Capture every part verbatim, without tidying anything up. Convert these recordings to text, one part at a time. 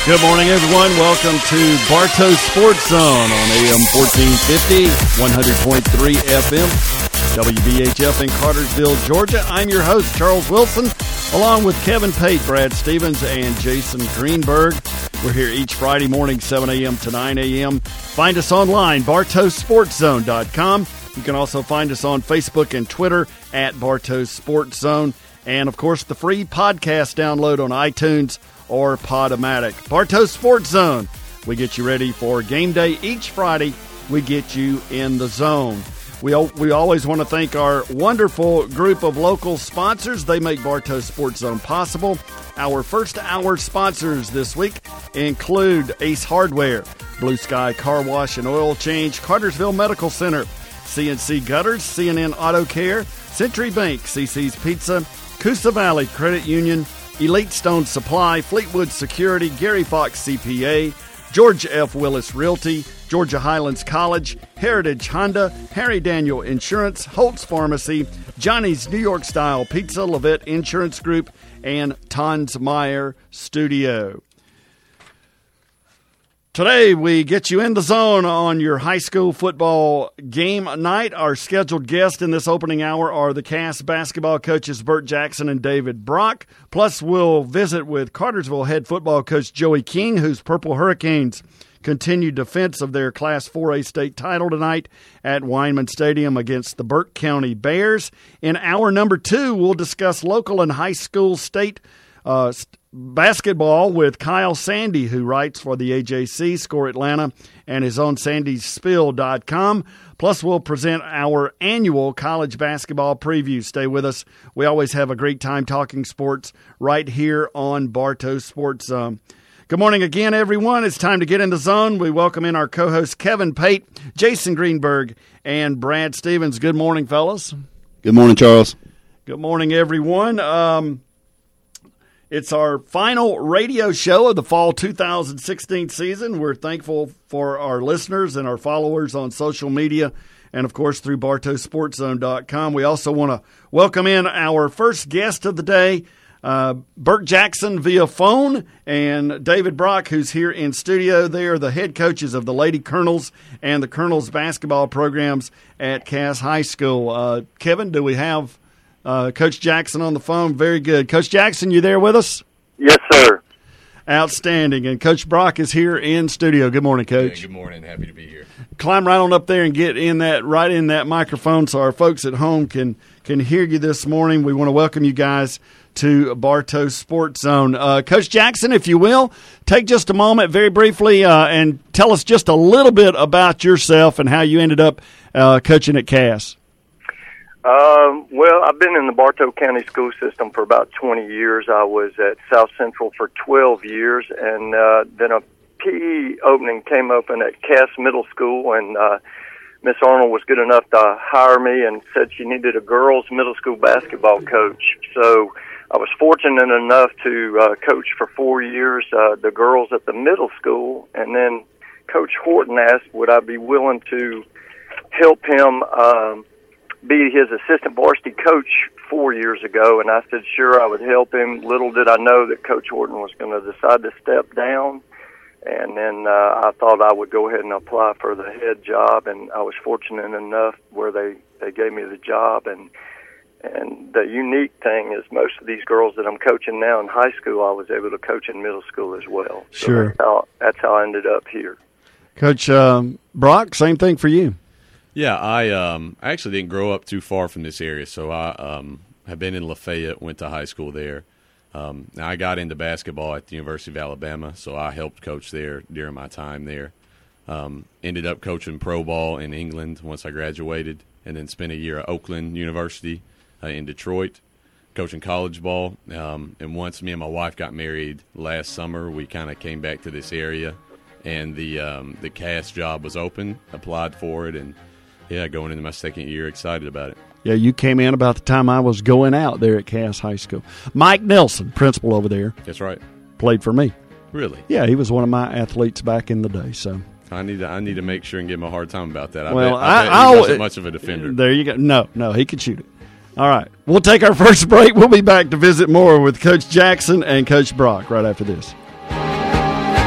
Good morning, everyone. Welcome to Bartow Sports Zone on A M fourteen fifty, one hundred point three F M, W B H F in Cartersville, Georgia. I'm your host, Charles Wilson, along with Kevin Pate, Brad Stevens, and Jason Greenberg. We're here each Friday morning, seven a.m. to nine a.m. Find us online, bartow sports zone dot com. You can also find us on Facebook and Twitter at Bartow Sports Zone. And, of course, the free podcast download on iTunes or Podomatic. Bartow Sports Zone. We get you ready for game day each Friday. We get you in the zone. We we always want to thank our wonderful group of local sponsors. They make Bartow Sports Zone possible. Our first hour sponsors this week include Ace Hardware, Blue Sky Car Wash and Oil Change, Cartersville Medical Center, C N C Gutters, C N N Auto Care, Century Bank, C C's Pizza, Coosa Valley Credit Union, Elite Stone Supply, Fleetwood Security, Gary Fox C P A, George F. Willis Realty, Georgia Highlands College, Heritage Honda, Harry Daniel Insurance, Holtz Pharmacy, Johnny's New York Style Pizza, Levitt Insurance Group, and Tons Meyer Studio. Today, we get you in the zone on your high school football game night. Our scheduled guests in this opening hour are the Cass basketball coaches Bert Jackson and David Brock. Plus, we'll visit with Cartersville head football coach Joey King, whose Purple Hurricanes continued defense of their Class four A state title tonight at Weinman Stadium against the Burke County Bears. In hour number two, we'll discuss local and high school state uh, st- basketball with Kyle Sandy, who writes for the A J C, Score Atlanta, and is on sandys spill dot com. Plus, we'll present our annual college basketball preview. Stay with us. We always have a great time talking sports right here on Bartow Sports Zone. Good morning again, everyone. It's time to get in the zone. We welcome in our co-hosts Kevin Pate, Jason Greenberg, and Brad Stevens. Good morning, fellas. Good morning, Charles. Good morning, everyone. Um, It's our final radio show of the fall two thousand sixteen season. We're thankful for our listeners and our followers on social media and, of course, through bartow sports zone dot com. We also want to welcome in our first guest of the day, uh, Bert Jackson via phone, and David Brock, who's here in studio. They are the head coaches of the Lady Colonels and the Colonels basketball programs at Cass High School. Uh, Kevin, do we have Uh, Coach Jackson on the phone? Very good. Coach Jackson, you there with us? Yes, sir. Outstanding. And Coach Brock is here in studio. Good morning, Coach. Yeah, good morning. Happy to be here. Climb right on up there and get in that right in that microphone so our folks at home can can hear you this morning. We want to welcome you guys to Bartow Sports Zone. Uh, Coach Jackson, if you will, take just a moment very briefly uh, and tell us just a little bit about yourself and how you ended up uh, coaching at Cass. Um, well, I've been in the Bartow County school system for about twenty years. I was at South Central for twelve years, and uh, then a P E opening came open at Cass Middle School, and uh, Miss Arnold was good enough to hire me and said she needed a girls' middle school basketball coach. So I was fortunate enough to uh, coach for four years uh, the girls at the middle school, and then Coach Horton asked would I be willing to help him um, be his assistant varsity coach four years ago, and I said sure I would help him. Little did I know that Coach Horton was going to decide to step down, and then uh, I thought I would go ahead and apply for the head job, and I was fortunate enough where they, they gave me the job. And and the unique thing is most of these girls that I'm coaching now in high school, I was able to coach in middle school as well. So sure. That's how, that's how I ended up here. Coach um, Brock, same thing for you. Yeah, I um, actually didn't grow up too far from this area, so I um, have been in Lafayette, went to high school there. Um, now I got into basketball at the University of Alabama, so I helped coach there during my time there. Um, ended up coaching pro ball in England once I graduated, and then spent a year at Oakland University uh, in Detroit coaching college ball. Um, and once me and my wife got married last summer, we kind of came back to this area, and the um, the Cass job was open, applied for it, and yeah, going into my second year, excited about it. Yeah, you came in about the time I was going out there at Cass High School. Mike Nelson, principal over there. That's right. Played for me. Really? Yeah, he was one of my athletes back in the day. So I need to I need to make sure and give him a hard time about that. I well, bet, I, I, bet I he wasn't much of a defender. There you go. No, no, he could shoot it. All right, we'll take our first break. We'll be back to visit more with Coach Jackson and Coach Brock right after this.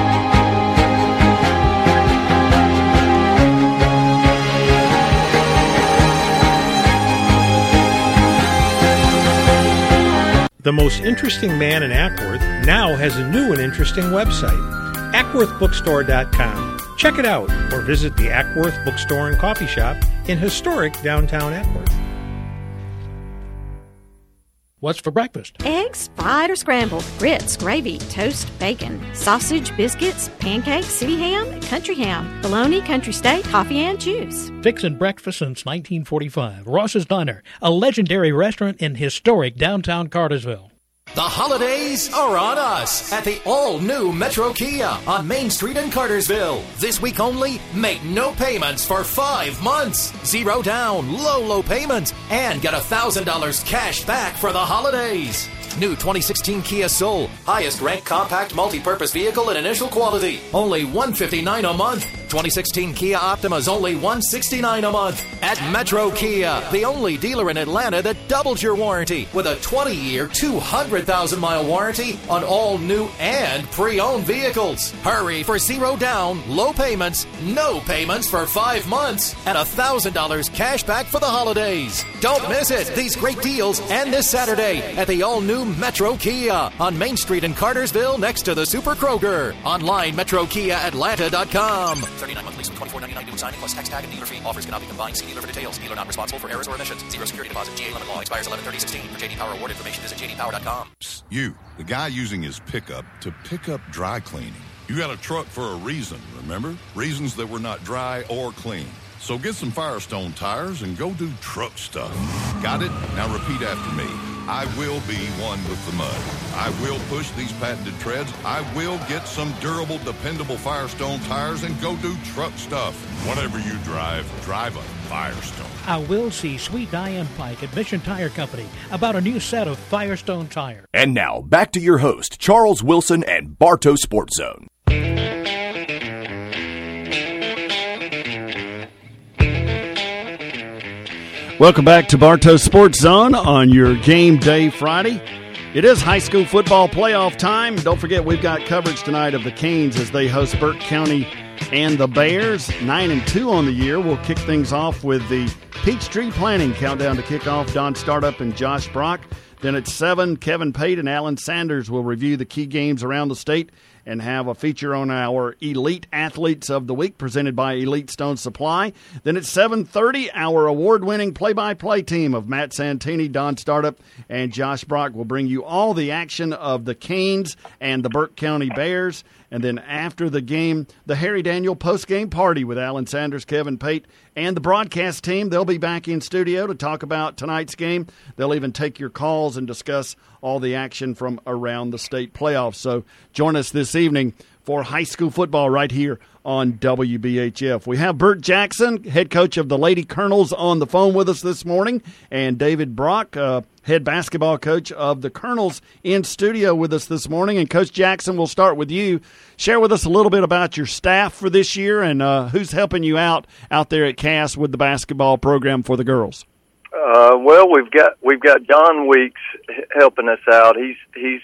The most interesting man in Ackworth now has a new and interesting website, ackworth bookstore dot com. Check it out or visit the Ackworth Bookstore and Coffee Shop in historic downtown Ackworth. What's for breakfast? Eggs, fried or scrambled, grits, gravy, toast, bacon, sausage, biscuits, pancakes, city ham, country ham, bologna, country steak, coffee, and juice. Fixin' breakfast since nineteen forty-five. Ross's Diner, a legendary restaurant in historic downtown Cartersville. The holidays are on us at the all-new Metro Kia on Main Street in Cartersville. This week only, make no payments for five months. Zero down, low, low payments, and get one thousand dollars cash back for the holidays. New twenty sixteen Kia Soul, highest ranked compact multi-purpose vehicle in initial quality. Only one hundred fifty-nine dollars a month. twenty sixteen Kia Optima is only one hundred sixty-nine dollars a month. At Metro Kia, the only dealer in Atlanta that doubles your warranty with a twenty-year, two hundred thousand mile warranty on all new and pre-owned vehicles. Hurry for zero down, low payments, no payments for five months, and one thousand dollars cash back for the holidays. Don't miss it. These great deals end this Saturday at the all-new Metro Kia on Main Street in Cartersville next to the Super Kroger. Online, metro kia atlanta dot com. thirty-nine month lease with twenty-four ninety-nine due signing plus tax tag and dealer fee. Offers cannot be combined. See dealer for details. Dealer not responsible for errors or omissions. Zero security deposit. G A limit law expires eleven thirty sixteen. For J D Power award information, visit j d power dot com. You, the guy using his pickup to pick up dry cleaning. You got a truck for a reason, remember? Reasons that were not dry or clean. So get some Firestone tires and go do truck stuff. Got it? Now repeat after me. I will be one with the mud. I will push these patented treads. I will get some durable, dependable Firestone tires and go do truck stuff. Whatever you drive, drive a Firestone. I will see Sweet Diane Pike at Mission Tire Company about a new set of Firestone tires. And now, back to your host, Charles Wilson and Bartow Sports Zone. Welcome back to Bartow Sports Zone on your game day Friday. It is high school football playoff time. Don't forget, we've got coverage tonight of the Canes as they host Burke County and the Bears. Nine and two on the year. We'll kick things off with the Peachtree Planning Countdown to Kickoff. Don Startup and Josh Brock. Then at seven, Kevin Pate and Alan Sanders will review the key games around the state and have a feature on our Elite Athletes of the Week presented by Elite Stone Supply. Then at seven thirty, our award-winning play-by-play team of Matt Santini, Don Startup, and Josh Brock will bring you all the action of the Canes and the Burke County Bears. And then after the game, the Harry Daniel post-game party with Alan Sanders, Kevin Pate, and the broadcast team. They'll be back in studio to talk about tonight's game. They'll even take your calls and discuss all the action from around the state playoffs. So join us this evening for high school football right here on W B H F. We have Bert Jackson, head coach of the Lady Colonels, on the phone with us this morning, and David Brock, uh, head basketball coach of the Colonels, in studio with us this morning. And Coach Jackson, we'll start with you. Share with us a little bit about your staff for this year and uh, who's helping you out out there at Cass with the basketball program for the girls. Uh, well, we've got we've got John Weeks helping us out. He's he's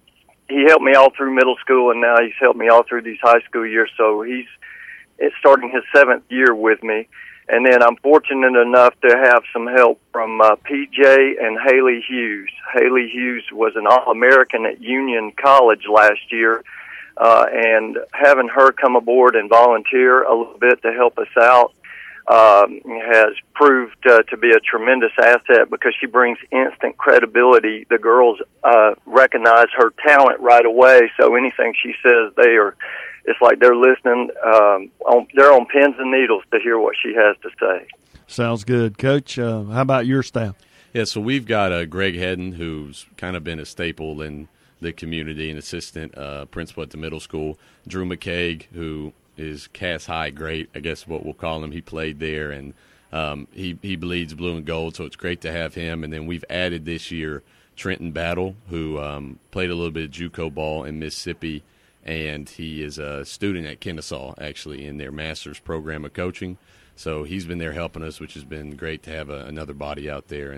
he helped me all through middle school, and now he's helped me all through these high school years. So he's it's starting his seventh year with me. And then I'm fortunate enough to have some help from uh, P J and Haley Hughes. Haley Hughes was an All-American at Union College last year, uh, and having her come aboard and volunteer a little bit to help us out um, has proved uh, to be a tremendous asset because she brings instant credibility. The girls uh, recognize her talent right away, so anything she says, they are. It's like they're listening. Um, on, they're on pins and needles to hear what she has to say. Sounds good, Coach. Uh, how about your staff? Yeah, so we've got uh, Greg Hedden, who's kind of been a staple in the community, an assistant uh, principal at the middle school. Drew McCaig, who is Cass High great, I guess what we'll call him. He played there, and um, he, he bleeds blue and gold, so it's great to have him. And then we've added this year Trenton Battle, who um, played a little bit of JUCO ball in Mississippi, and he is a student at Kennesaw, actually, in their master's program of coaching. So he's been there helping us, which has been great to have a, another body out there. And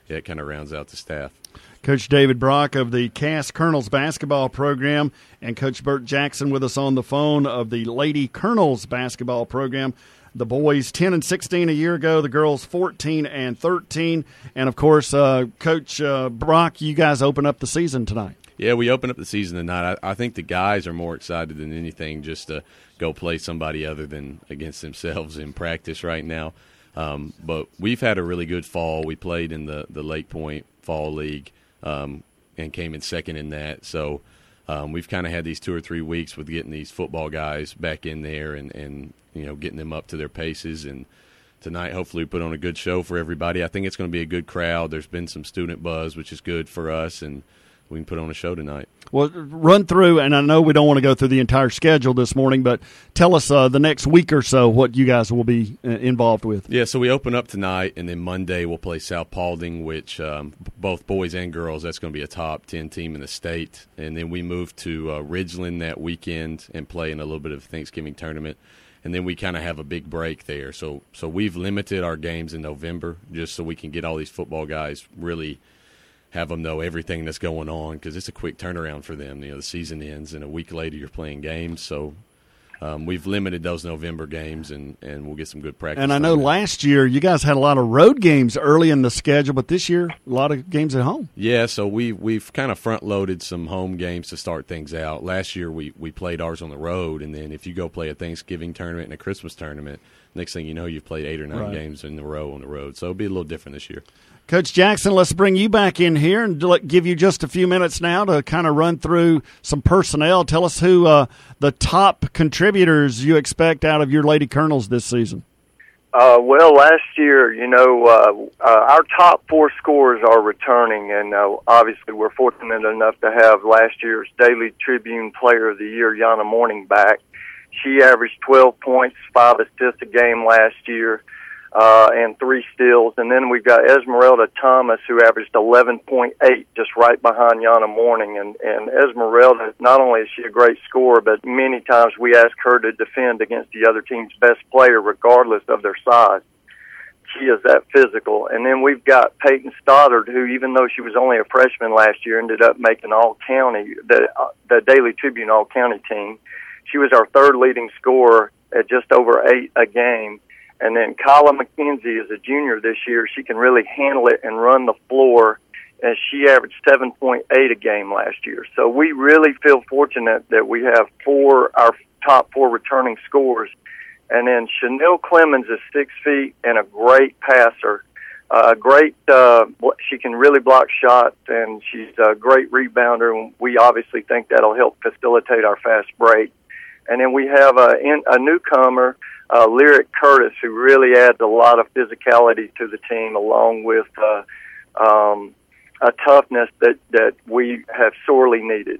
yeah, it kind of rounds out the staff. Coach David Brock of the Cass Colonels basketball program, and Coach Burt Jackson with us on the phone of the Lady Colonels basketball program. The boys ten and sixteen a year ago, the girls fourteen and thirteen. And, of course, uh, Coach uh, Brock, you guys open up the season tonight. Yeah, we open up the season tonight. I, I think the guys are more excited than anything just to go play somebody other than against themselves in practice right now. Um, but we've had a really good fall. We played in the, the Lake Point Fall League. Um, and came in second in that. So um, we've kind of had these two or three weeks with getting these football guys back in there and, and, you know, getting them up to their paces. And tonight, hopefully, we put on a good show for everybody. I think it's going to be a good crowd. There's been some student buzz, which is good for us, and we can put on a show tonight. Well, run through, and I know we don't want to go through the entire schedule this morning, but tell us uh, the next week or so what you guys will be uh, involved with. Yeah, so we open up tonight, and then Monday we'll play South Paulding, which um, both boys and girls, that's going to be a top ten team in the state. And then we move to uh, Ridgeland that weekend and play in a little bit of a Thanksgiving tournament. And then we kind of have a big break there. So, so we've limited our games in November just so we can get all these football guys really – have them know everything that's going on because it's a quick turnaround for them. You know, the season ends, and a week later you're playing games. So um, we've limited those November games, and, and we'll get some good practice. And I know last year you guys had a lot of road games early in the schedule, but this year a lot of games at home. Yeah, so we, we've kind of front-loaded some home games to start things out. Last year we, we played ours on the road, and then if you go play a Thanksgiving tournament and a Christmas tournament, next thing you know you've played eight or nine right. games in a row on the road. So it'll be a little different this year. Coach Jackson, let's bring you back in here and give you just a few minutes now to kind of run through some personnel. Tell us who uh, the top contributors you expect out of your Lady Colonels this season. Uh, well, last year, you know, uh, uh, our top four scorers are returning, and uh, obviously we're fortunate enough to have last year's Daily Tribune Player of the Year, Yana Morning, back. She averaged twelve points, five assists a game last year. Uh, and three steals. And then we've got Esmeralda Thomas, who averaged eleven point eight, just right behind Yana Morning. And, and Esmeralda, not only is she a great scorer, but many times we ask her to defend against the other team's best player, regardless of their size. She is that physical. And then we've got Peyton Stoddard, who, even though she was only a freshman last year, ended up making all-county, the, uh, the Daily Tribune all-county team. She was our third leading scorer at just over eight a game. And then Kyla McKenzie is a junior this year. She can really handle it and run the floor, and she averaged seven point eight a game last year. So we really feel fortunate that we have four, our top four returning scorers. And then Chanel Clemens is six feet and a great passer. A uh, great, uh, she can really block shots, and she's a great rebounder, and we obviously think that'll help facilitate our fast break. And then we have a, a newcomer, Uh, Lyric Curtis, who really adds a lot of physicality to the team, along with uh, um, a toughness that, that we have sorely needed.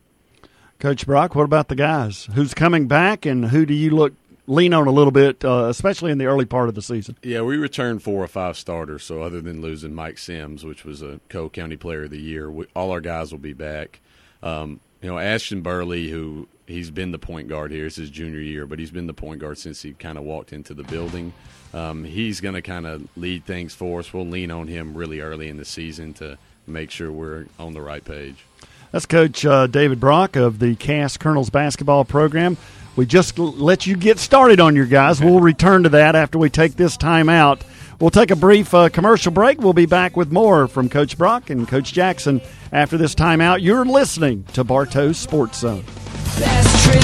Coach Brock, what about the guys? Who's coming back, and who do you look lean on a little bit, uh, especially in the early part of the season? Yeah, we returned four or five starters, so other than losing Mike Sims, which was a co-county player of the year, we, all our guys will be back. Um, you know, Ashton Burley, who – he's been the point guard here. It's his junior year, but he's been the point guard since he kind of walked into the building. Um, he's going to kind of lead things for us. We'll lean on him really early in the season to make sure we're on the right page. That's Coach uh, David Brock of the Cass Colonels basketball program. We just l- let you get started on your guys. We'll return to that after we take this time out. We'll take a brief uh, commercial break. We'll be back with more from Coach Brock and Coach Jackson after this timeout. You're listening to Bartow's Sports Zone. Best trip,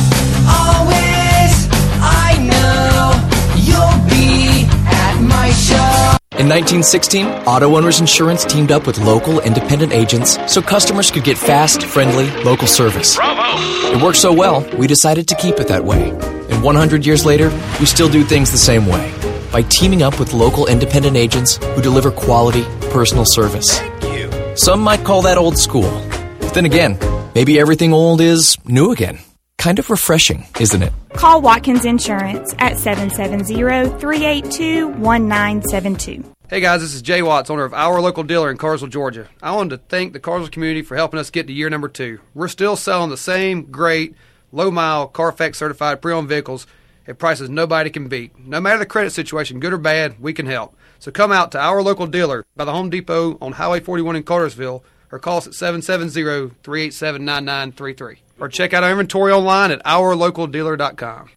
always, I know you'll be at my show. In nineteen sixteen, Auto Owners Insurance teamed up with local independent agents so customers could get fast, friendly, local service. Bravo! It worked so well, we decided to keep it that way. And one hundred years later, we still do things the same way. By teaming up with local independent agents who deliver quality, personal service. Thank you. Some might call that old school. But then again, maybe everything old is new again. Kind of refreshing, isn't it? Call Watkins Insurance at seven seven zero, three eight two, one nine seven two. Hey guys, this is Jay Watts, owner of Our Local Dealer in Carsville, Georgia. I wanted to thank the Carsville community for helping us get to year number two. We're still selling the same great, low-mile, Carfax certified pre-owned vehicles at prices nobody can beat. No matter the credit situation, good or bad, we can help. So come out to our local dealer by the Home Depot on Highway forty-one in Cartersville, or call us at seven seven zero, three eight seven, nine nine three three. Or check out our inventory online at our local dealer dot com.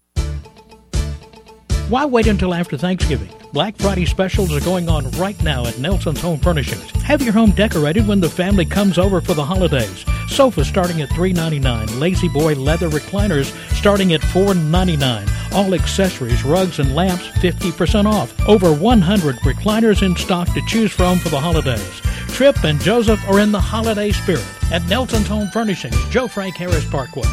Why wait until after Thanksgiving? Black Friday specials are going on right now at Nelson's Home Furnishings. Have your home decorated when the family comes over for the holidays. Sofas starting at three ninety-nine dollars. Lazy Boy leather recliners starting at four ninety-nine dollars. All accessories, rugs, and lamps fifty percent off. Over one hundred recliners in stock to choose from for the holidays. Tripp and Joseph are in the holiday spirit at Nelson's Home Furnishings, Joe Frank Harris Parkway.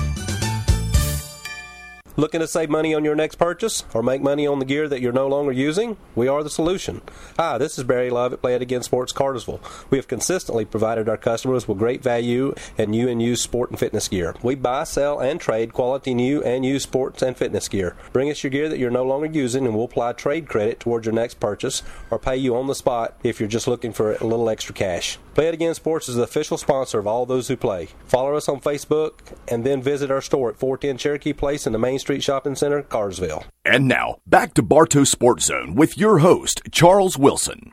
Looking to save money on your next purchase or make money on the gear that you're no longer using? We are the solution. Hi, this is Barry Love at Play It Again Sports Cartersville. We have consistently provided our customers with great value and new and used sport and fitness gear. We buy, sell, and trade quality new and used sports and fitness gear. Bring us your gear that you're no longer using and we'll apply trade credit towards your next purchase or pay you on the spot if you're just looking for a little extra cash. Play It Again Sports is the official sponsor of all those who play. Follow us on Facebook and then visit our store at four ten Cherokee Place in the Main Street Shopping Center, Cartersville. And now, back to Bartow Sports Zone with your host, Charles Wilson.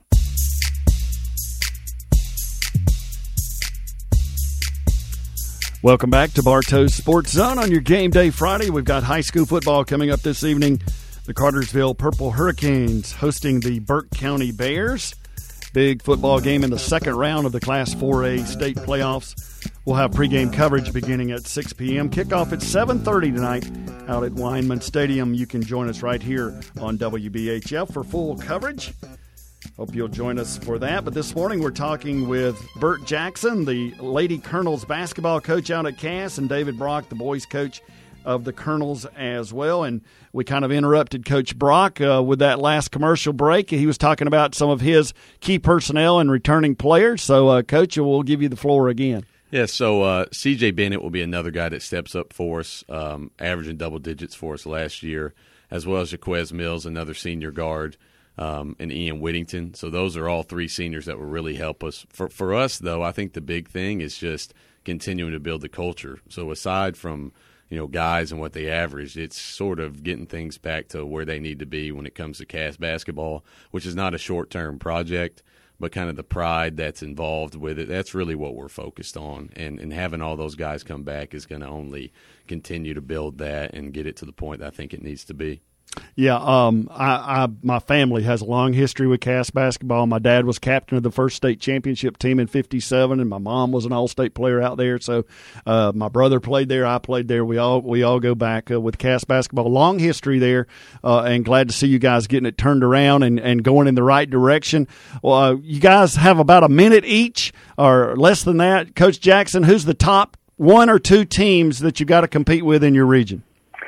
Welcome back to Bartow Sports Zone on your Game Day Friday. We've got high school football coming up this evening. The Cartersville Purple Hurricanes hosting the Burke County Bears. Big football game in the second round of the Class four A state playoffs. We'll have pregame coverage beginning at six p.m. Kickoff at seven thirty tonight out at Weinman Stadium. You can join us right here on W B H F for full coverage. Hope you'll join us for that. But this morning we're talking with Bert Jackson, the Lady Colonels basketball coach out at Cass, and David Brock, the boys coach of the Colonels as well. And we kind of interrupted Coach Brock uh, with that last commercial break. He was talking about some of his key personnel and returning players. So, uh, Coach, we'll give you the floor again. Yeah, so uh, C J Bennett will be another guy that steps up for us, um, averaging double digits for us last year, as well as Jaquez Mills, another senior guard, um, and Ian Whittington. So those are all three seniors that will really help us. For, for us, though, I think the big thing is just continuing to build the culture. So aside from – you know, guys and what they averaged, it's sort of getting things back to where they need to be when it comes to Cass basketball, which is not a short-term project, but kind of the pride that's involved with it. That's really what we're focused on. And, and having all those guys come back is going to only continue to build that and get it to the point that I think it needs to be. Yeah, um, I, I my family has a long history with Cass basketball. My dad was captain of the first state championship team in fifty-seven, and my mom was an all-state player out there. So uh, my brother played there, I played there. We all we all go back uh, with Cass basketball. Long history there, uh, and glad to see you guys getting it turned around and, and going in the right direction. Well, uh, you guys have about a minute each, or less than that. Coach Jackson, who's the top one or two teams that you got to compete with in your region?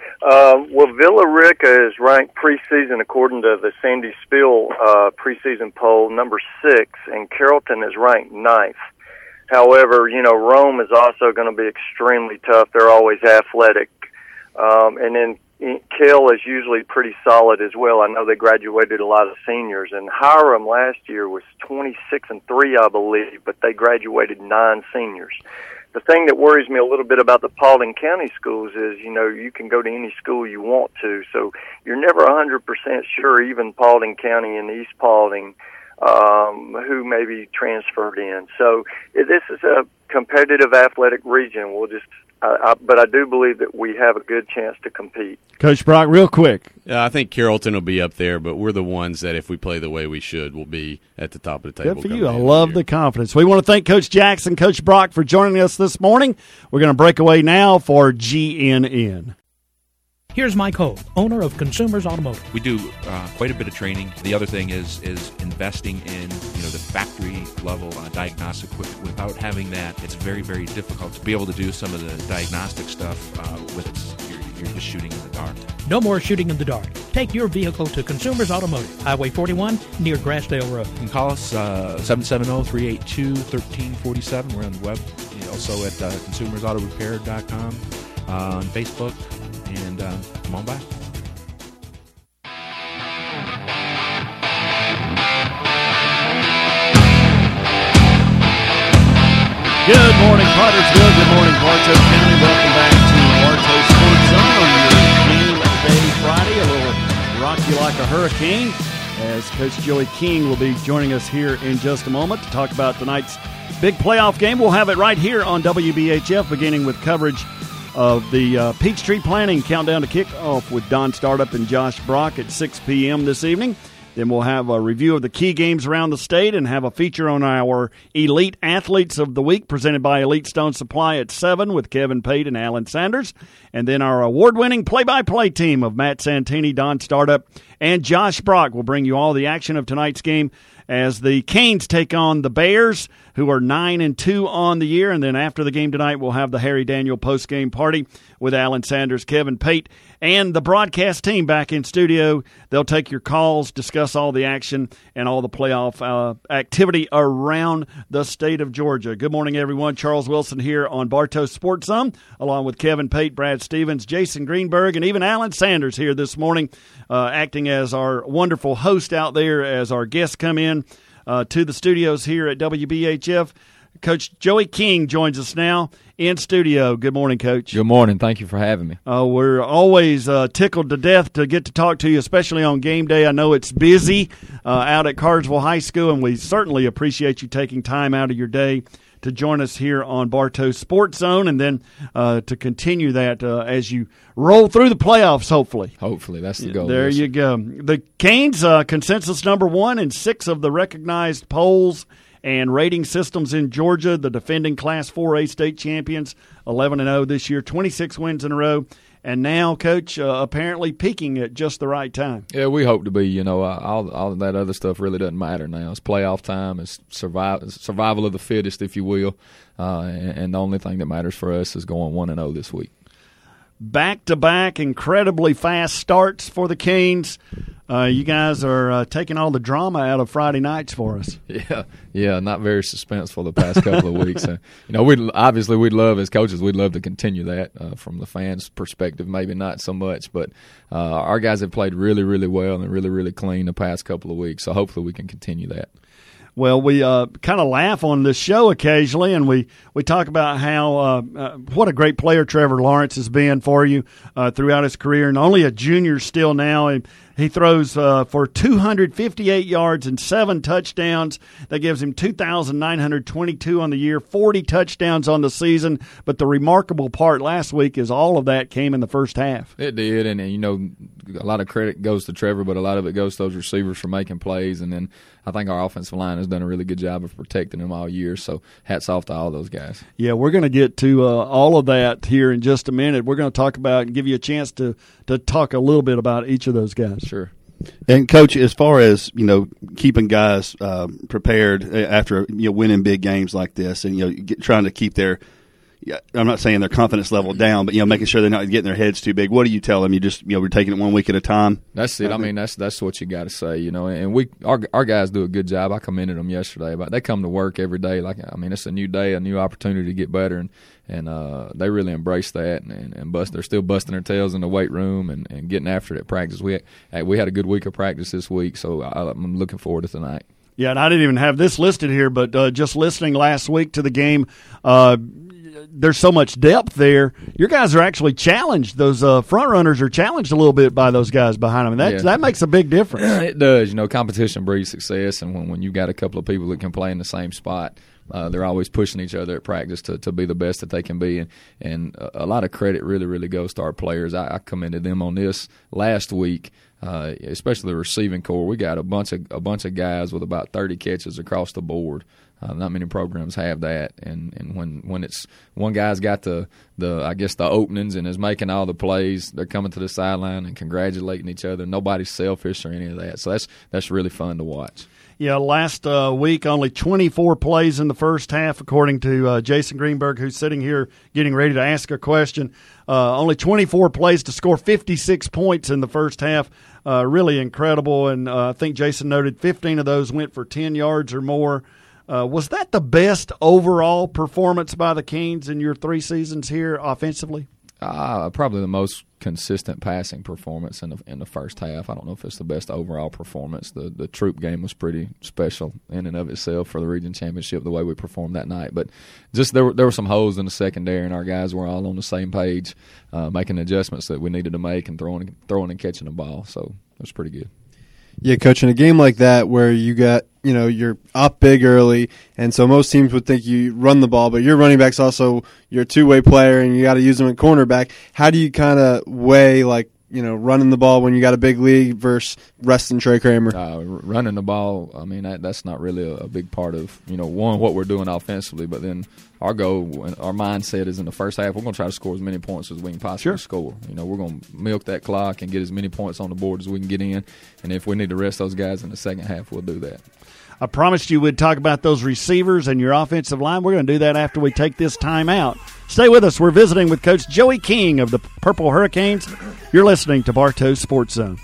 Uh, well, Villa Rica is ranked preseason according to the Sandy Spiel uh, preseason poll number six, and Carrollton is ranked ninth. However, you know, Rome is also going to be extremely tough. They're always athletic. Um, and then Kell is usually pretty solid as well. I know they graduated a lot of seniors, and Hiram last year was twenty-six and three, I believe, but they graduated nine seniors. The thing that worries me a little bit about the Paulding County schools is, you know, you can go to any school you want to, so you're never one hundred percent sure, even Paulding County and East Paulding, um, who may be transferred in. So this is a competitive athletic region. We'll just, uh, I, but I do believe that we have a good chance to compete. Coach Brock, real quick. Yeah, I think Carrollton will be up there, but we're the ones that if we play the way we should, will be at the top of the table. Good for you. I love the confidence. We want to thank Coach Jackson, Coach Brock for joining us this morning. We're going to break away now for G N N. Here's Mike Hope, owner of Consumers Automotive. We do uh, quite a bit of training. The other thing is is investing in you know the factory level uh, diagnostic equipment. Without having that, it's very very difficult to be able to do some of the diagnostic stuff uh, with it. You're, you're just shooting in the dark. No more shooting in the dark. Take your vehicle to Consumers Automotive, Highway forty-one near Grassdale Road. You can call us uh, seven seven zero, three eight two, one three four seven. We're on the web, you know, also at uh, consumers auto repair dot com, uh, on Facebook. And uh, come on by. Good morning, Cartersville. Good morning, Bartow County. Welcome back to Bartow Sports Zone on your Game Day Friday. A little rock you like a hurricane. as Coach Joey King will be joining us here in just a moment to talk about tonight's big playoff game. We'll have it right here on W B H F, beginning with coverage of the uh, Peachtree Planning Countdown to Kickoff with Don Startup and Josh Brock at six p.m. this evening. Then we'll have a review of the key games around the state and have a feature on our Elite Athletes of the Week presented by Elite Stone Supply at seven with Kevin Pate and Alan Sanders. And then our award-winning play-by-play team of Matt Santini, Don Startup, and Josh Brock will bring you all the action of tonight's game as the Canes take on the Bears, who are nine and two on the year. And then after the game tonight, we'll have the Harry Daniel post-game party with Alan Sanders, Kevin Pate, and the broadcast team back in studio. They'll take your calls, discuss all the action and all the playoff uh, activity around the state of Georgia. Good morning, everyone. Charles Wilson here on Bartow Sports Zone, along with Kevin Pate, Brad Stevens, Jason Greenberg, and even Alan Sanders here this morning, uh, acting as our wonderful host out there as our guests come in uh, to the studios here at W B H F. Coach Joey King joins us now in studio. Good morning, Coach. Good morning. Thank you for having me. Uh, we're always uh, tickled to death to get to talk to you, especially on game day. I know it's busy uh, out at Cartersville High School, and we certainly appreciate you taking time out of your day to join us here on Bartow Sports Zone, and then uh, to continue that uh, as you roll through the playoffs, hopefully. Hopefully. That's the goal. There you go. The Canes, uh, consensus number one in six of the recognized polls and rating systems in Georgia, the defending Class four A state champions, eleven and oh this year, twenty-six wins in a row. And now, Coach, uh, apparently peaking at just the right time. Yeah, we hope to be. You know, all, all of that other stuff really doesn't matter now. It's playoff time. It's survival, survival of the fittest, if you will. Uh, and, and the only thing that matters for us is going one and oh this week. Back-to-back, incredibly fast starts for the Canes. Uh, you guys are uh, taking all the drama out of Friday nights for us. Yeah, yeah, not very suspenseful the past couple of weeks. Uh, you know, we obviously we'd love as coaches, we'd love to continue that uh, from the fans' perspective. Maybe not so much, but uh, our guys have played really, really well and really, really clean the past couple of weeks. So hopefully we can continue that. Well, we uh, kind of laugh on this show occasionally, and we, we talk about how uh, uh, what a great player Trevor Lawrence has been for you uh, throughout his career, and only a junior still now. And he throws uh, for two hundred fifty-eight yards and seven touchdowns. That gives him two thousand nine hundred twenty-two on the year, forty touchdowns on the season. But the remarkable part last week is all of that came in the first half. It did, and, and you know, a lot of credit goes to Trevor, but a lot of it goes to those receivers for making plays. And then I think our offensive line has done a really good job of protecting them all year. So hats off to all those guys. Yeah, we're going to get to uh, all of that here in just a minute. We're going to talk about and give you a chance to, to talk a little bit about each of those guys. Sure. And, Coach, as far as, you know, keeping guys uh, prepared after, you know, winning big games like this and, you know, get, trying to keep their – I'm not saying their confidence level down, but, you know, making sure they're not getting their heads too big. What do you tell them? You just, you know, we're taking it one week at a time? That's it. I mean, that's that's what you got to say, you know. And we our our guys do a good job. I commended them yesterday about they come to work every day. Like, I mean, it's a new day, a new opportunity to get better, and and uh, they really embrace that and, and bust. They're still busting their tails in the weight room and, and getting after it at practice. We had, we had a good week of practice this week, so I, I'm looking forward to tonight. Yeah, and I didn't even have this listed here, but uh, just listening last week to the game, uh, there's so much depth there. Your guys are actually challenged. Those uh, front runners are challenged a little bit by those guys behind them. And that yeah. that makes a big difference. It does. You know, competition breeds success, and when, when you've got a couple of people that can play in the same spot, uh, they're always pushing each other at practice to, to be the best that they can be. And, and a lot of credit really, really goes to our players. I, I commended them on this last week. Uh, especially the receiving core, we got a bunch of a bunch of guys with about thirty catches across the board. Uh, not many programs have that, and, and when, when it's one guy's got the, the I guess the openings and is making all the plays, they're coming to the sideline and congratulating each other. Nobody's selfish or any of that, so that's that's really fun to watch. Yeah, last uh, week only twenty-four plays in the first half, according to uh, Jason Greenberg, who's sitting here getting ready to ask a question. Uh, only twenty-four plays to score fifty-six points in the first half. Uh, really incredible, and uh, I think Jason noted fifteen of those went for ten yards or more. Uh, was that the best overall performance by the Canes in your three seasons here offensively? Uh, probably the most consistent passing performance in the in the first half. I don't know if it's the best overall performance. The the troop game was pretty special in and of itself for the region championship, the way we performed that night. But just there were, there were some holes in the secondary, and our guys were all on the same page, uh, making adjustments that we needed to make and throwing throwing and catching the ball. So it was pretty good. Yeah, Coach, in a game like that where you got, you know, you're up big early, and so most teams would think you run the ball, but your running back's also your two-way player, and you got to use them at cornerback. How do you kind of weigh, like, you know, running the ball when you got a big lead versus resting Trey Kramer? Uh, running the ball, I mean, that, that's not really a, a big part of, you know, one, what we're doing offensively, but then our goal, our mindset is in the first half, we're going to try to score as many points as we can possibly sure. score. You know, we're going to milk that clock and get as many points on the board as we can get in, and if we need to rest those guys in the second half, we'll do that. I promised you we'd talk about those receivers and your offensive line. We're going to do that after we take this time out. Stay with us. We're visiting with Coach Joey King of the Purple Hurricanes. You're listening to Bartow Sports Zone.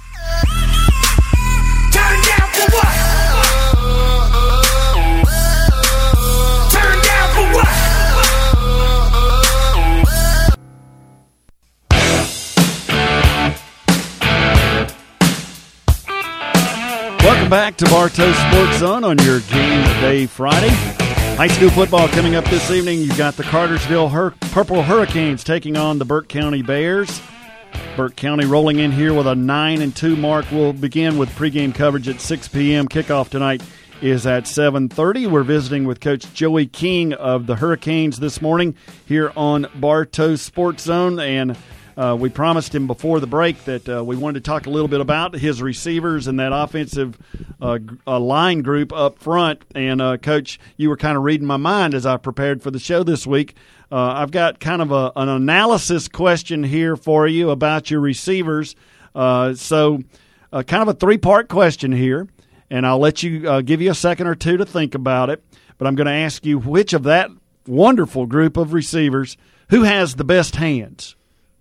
Welcome back to Bartow Sports Zone on your Game Day Friday. High school football coming up this evening. You've got the Cartersville Hur- Purple Hurricanes taking on the Burke County Bears. Burke County rolling in here with a nine and two mark. We'll begin with pregame coverage at six p.m. Kickoff tonight is at seven thirty. We're visiting with Coach Joey King of the Hurricanes this morning here on Bartow Sports Zone. And Uh, we promised him before the break that uh, we wanted to talk a little bit about his receivers and that offensive uh, g- uh, line group up front. And, uh, Coach, you were kind of reading my mind as I prepared for the show this week. Uh, I've got kind of a, an analysis question here for you about your receivers. Uh, so uh, kind of a three-part question here, and I'll let you uh, give you a second or two to think about it. But I'm going to ask you which of that wonderful group of receivers, who has the best hands?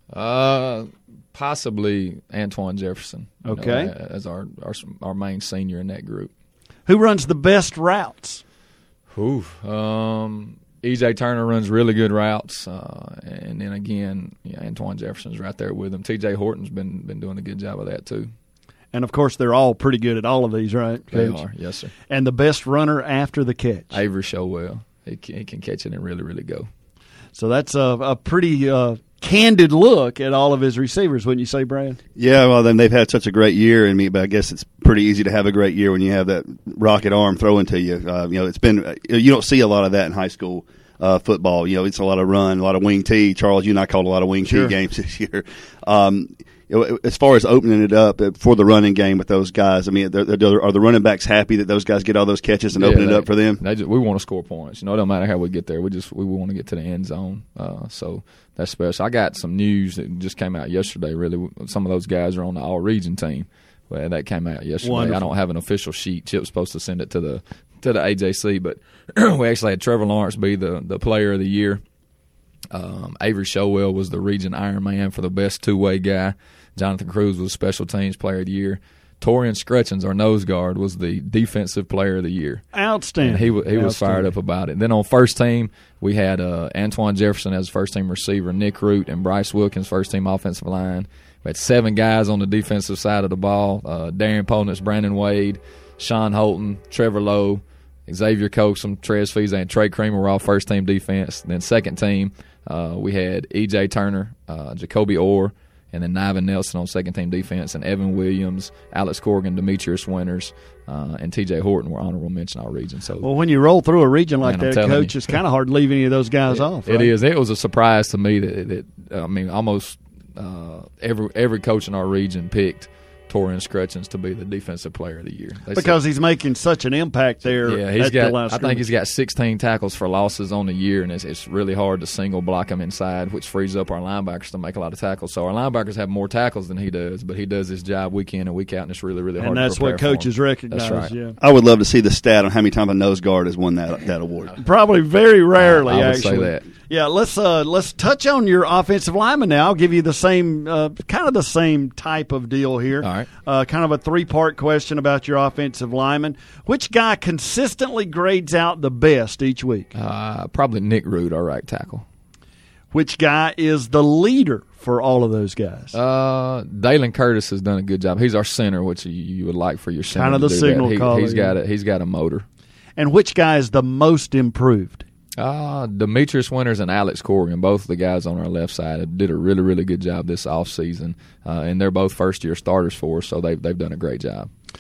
Uh, possibly Antoine Jefferson. Okay, know, as our, our our main senior in that group. Who runs the best routes? Ooh, um, E J Turner runs really good routes, uh, and then again, yeah, Antoine Jefferson's right there with him. T J Horton's been been doing a good job of that too. And of course, they're all pretty good at all of these, right? They Coach? are, yes, sir. And the best runner after the catch, Avery Showell. He can, he can catch it and really, really go. So that's a, a pretty uh, candid look at all of his receivers, wouldn't you say, Brad? Yeah, well, then they've had such a great year in me, but I guess it's pretty easy to have a great year when you have that rocket arm throwing to you. Uh, you know, it's been you don't see a lot of that in high school uh, football. You know, it's a lot of run, a lot of wing tee. Charles, you and I called a lot of wing sure. tee games this year. Um, as far as opening it up for the running game with those guys, I mean, they're, they're, are the running backs happy that those guys get all those catches and yeah, open they, it up for them? They just, we want to score points. You know, it don't matter how we get there. We just we want to get to the end zone. Uh, so that's special. I got some news that just came out yesterday. Really, some of those guys are on the all-region team. Well, that came out yesterday. Wonderful. I don't have an official sheet. Chip's supposed to send it to the to the A J C, but we actually had Trevor Lawrence be the the player of the year. Um, Avery Showell was the region Ironman for the best two-way guy. Jonathan Cruz was Special Teams Player of the Year. Torian Scretchens, our nose guard, was the Defensive Player of the Year. Outstanding. And he he was fired up about it. Then on first team, we had uh, Antoine Jefferson as first-team receiver, Nick Root and Bryce Wilkins, first-team offensive line. We had seven guys on the defensive side of the ball, uh, Darian Polnitz, Brandon Wade, Sean Holton, Trevor Lowe, Xavier Coxum, Trez Fiza, and Trey Creamer were all first-team defense. Then second team, uh, we had E J Turner, uh, Jacoby Orr, and then Niven Nelson on second-team defense, and Evan Williams, Alex Corrigan, Demetrius Winters, uh, and T J Horton were honorable mention all region. So, well, when you roll through a region like man, that, Coach, you, it's kind of hard to leave any of those guys it, off. It right? is. It was a surprise to me that, that uh, I mean, almost uh, every every coach in our region picked Torian Scretchens to be the Defensive Player of the Year. They because said, he's making such an impact there. Yeah, he's at got. the last I think he's got sixteen tackles for losses on the year, and it's, it's really hard to single block him inside, which frees up our linebackers to make a lot of tackles. So our linebackers have more tackles than he does, but he does his job week in and week out, and it's really, really hard. And that's to prepare what coaches for him. recognize. That's right. Yeah, I would love to see the stat on how many times a nose guard has won that that award. Probably very rarely. I would actually, say that. Yeah, let's uh, let's touch on your offensive lineman now. I'll give you the same, uh, kind of the same type of deal here. All right. Uh, kind of a three-part question about your offensive lineman. Which guy consistently grades out the best each week? Uh, probably Nick Root, our right tackle. Which guy is the leader for all of those guys? Uh, Dalen Curtis has done a good job. He's our center, which you, you would like for your center. Kind of to the do signal that. He, caller. He's got a, he's got a motor. And which guy is the most improved? Uh, Demetrius Winters and Alex Corrigan, both the guys on our left side, did a really, really good job this offseason. Uh, and they're both first-year starters for us, so they've, they've done a great job.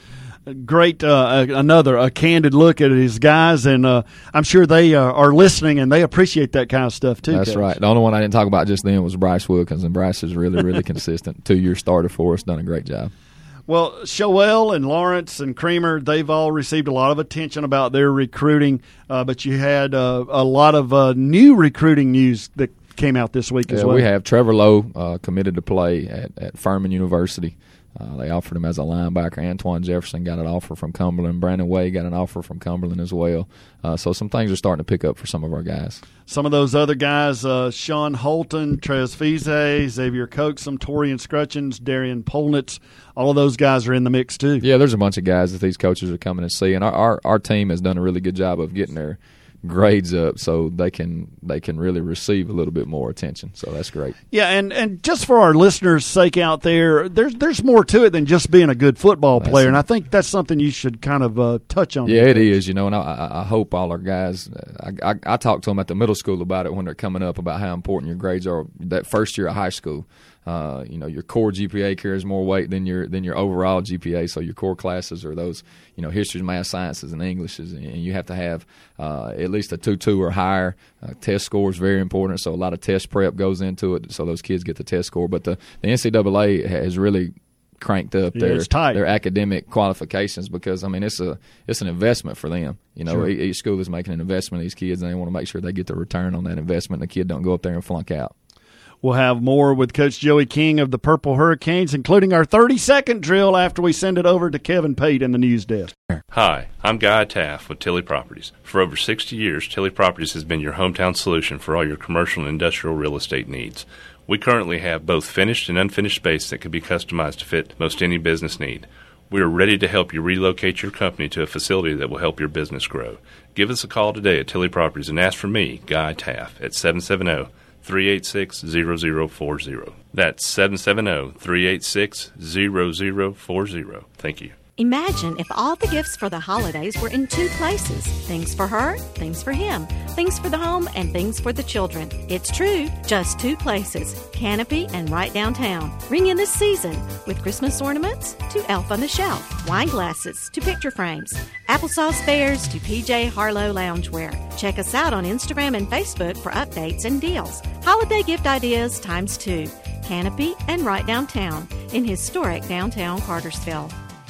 great, uh, another a candid look at his guys, and uh, I'm sure they uh, are listening and they appreciate that kind of stuff too. That's Coach. right. The only one I didn't talk about just then was Bryce Wilkins, and Bryce is really, really consistent. Two-year starter for us, done a great job. Well, Shoel and Lawrence and Creamer, they've all received a lot of attention about their recruiting, uh, but you had uh, a lot of uh, new recruiting news that came out this week yeah, as well. We have Trevor Lowe uh, committed to play at, at Furman University. Uh, they offered him as a linebacker. Antoine Jefferson got an offer from Cumberland. Brandon Wade got an offer from Cumberland as well. Uh, so some things are starting to pick up for some of our guys. Some of those other guys, uh, Sean Holton, Trez Fize, Xavier Coaxum, Torian Scrutchins, Darian Polnitz, all of those guys are in the mix too. Yeah, there's a bunch of guys that these coaches are coming to see, and our, our, our team has done a really good job of getting their grades up so they can they can really receive a little bit more attention. So that's great. Yeah, and, and just for our listeners' sake out there, there's there's more to it than just being a good football That's player, it. and I think that's something you should kind of uh, touch on. Yeah, it is, you know, and I, I, I hope all our guys, I, I, I talk to them at the middle school about it when they're coming up, about how important your grades are that first year of high school. Uh, you know, your core G P A carries more weight than your than your overall G P A. So your core classes are those, you know, history, math, sciences, and Englishes, and you have to have uh, at least a two two or higher. Uh, test score is very important, so a lot of test prep goes into it, so those kids get the test score. But the, the N C double A has really cranked up Yeah, their it's tight. their academic qualifications, because I mean it's a it's an investment for them. You know, Sure. each, each school is making an investment in these kids, and they want to make sure they get the return on that investment. And the kid don't go up there and flunk out. We'll have more with Coach Joey King of the Purple Hurricanes, including our thirty-second drill after we send it over to Kevin Pate in the news desk. Hi, I'm Guy Taff with Tilley Properties. For over sixty years, Tilley Properties has been your hometown solution for all your commercial and industrial real estate needs. We currently have both finished and unfinished space that can be customized to fit most any business need. We are ready to help you relocate your company to a facility that will help your business grow. Give us a call today at Tilley Properties and ask for me, Guy Taff, at seven seven zero, three eight six, zero zero four zero. That's seven seven zero, three eight six, zero zero four zero. Thank you. Imagine if all the gifts for the holidays were in two places. Things for her, things for him. Things for the home and things for the children. It's true, just two places. Canopy and right downtown. Ring in this season with Christmas ornaments to Elf on the Shelf, wine glasses to picture frames, applesauce bears to P J Harlow loungewear. Check us out on Instagram and Facebook for updates and deals. Holiday gift ideas times two. Canopy and right downtown in historic downtown Cartersville.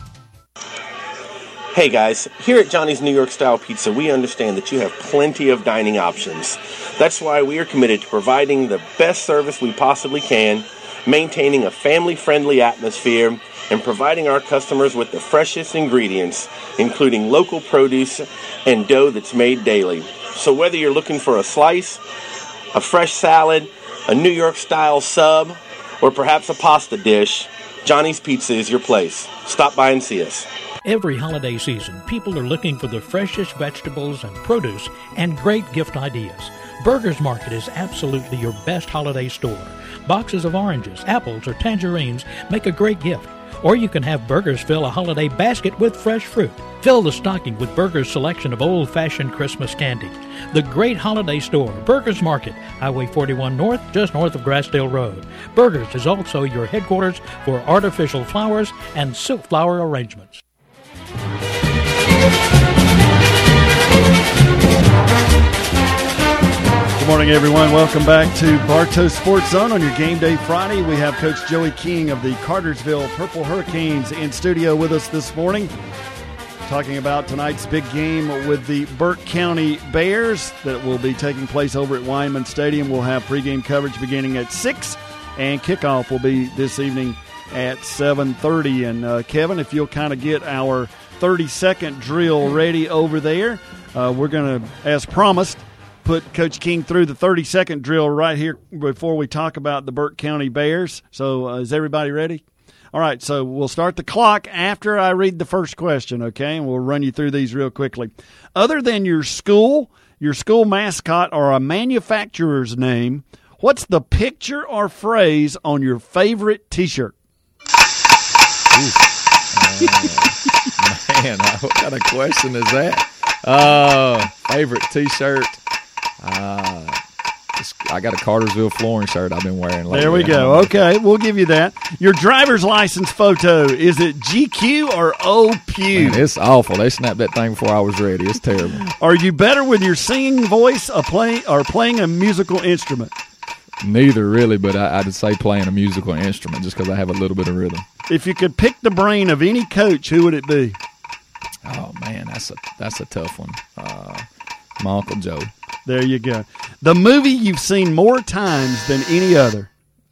Hey guys, here at Johnny's New York Style Pizza, we understand that you have plenty of dining options. That's why we are committed to providing the best service we possibly can, maintaining a family-friendly atmosphere, and providing our customers with the freshest ingredients, including local produce and dough that's made daily. So whether you're looking for a slice, a fresh salad, a New York Style sub, or perhaps a pasta dish, Johnny's Pizza is your place. Stop by and see us. Every holiday season, people are looking for the freshest vegetables and produce and great gift ideas. Burgers Market is absolutely your best holiday store. Boxes of oranges, apples, or tangerines make a great gift. Or you can have Burgers fill a holiday basket with fresh fruit. Fill the stocking with Burgers' selection of old-fashioned Christmas candy. The great holiday store, Burgers Market, Highway forty-one North, just north of Grassdale Road. Burgers is also your headquarters for artificial flowers and silk flower arrangements. Good morning, everyone. Welcome back to Bartow Sports Zone on your game day Friday. We have Coach Joey King of the Cartersville Purple Hurricanes in studio with us this morning, talking about tonight's big game with the Burke County Bears that will be taking place over at Weinman Stadium. We'll have pregame coverage beginning at six, and kickoff will be this evening at seven thirty. And uh, Kevin, if you'll kind of get our thirty-second drill ready over there, uh, we're going to, as promised, put Coach King through the thirty-second drill right here before we talk about the Burke County Bears. So uh, is everybody ready? All right, so we'll start the clock after I read the first question, okay? And we'll run you through these real quickly. Other than your school, your school mascot, or a manufacturer's name, what's the picture or phrase on your favorite T-shirt? Man, what kind of question is that? Uh, favorite T-shirt? Uh, I got a Cartersville flooring shirt I've been wearing lately. There we go. Okay, we'll give you that. Your driver's license photo, is it G Q or O P? Man, it's awful. They snapped that thing before I was ready. It's terrible. Are you better with your singing voice or, play, or playing a musical instrument? Neither, really, but I, I'd say playing a musical instrument just because I have a little bit of rhythm. If you could pick the brain of any coach, who would it be? Oh, man, that's a that's a tough one. Uh, my Uncle Joe. There you go. The movie you've seen more times than any other?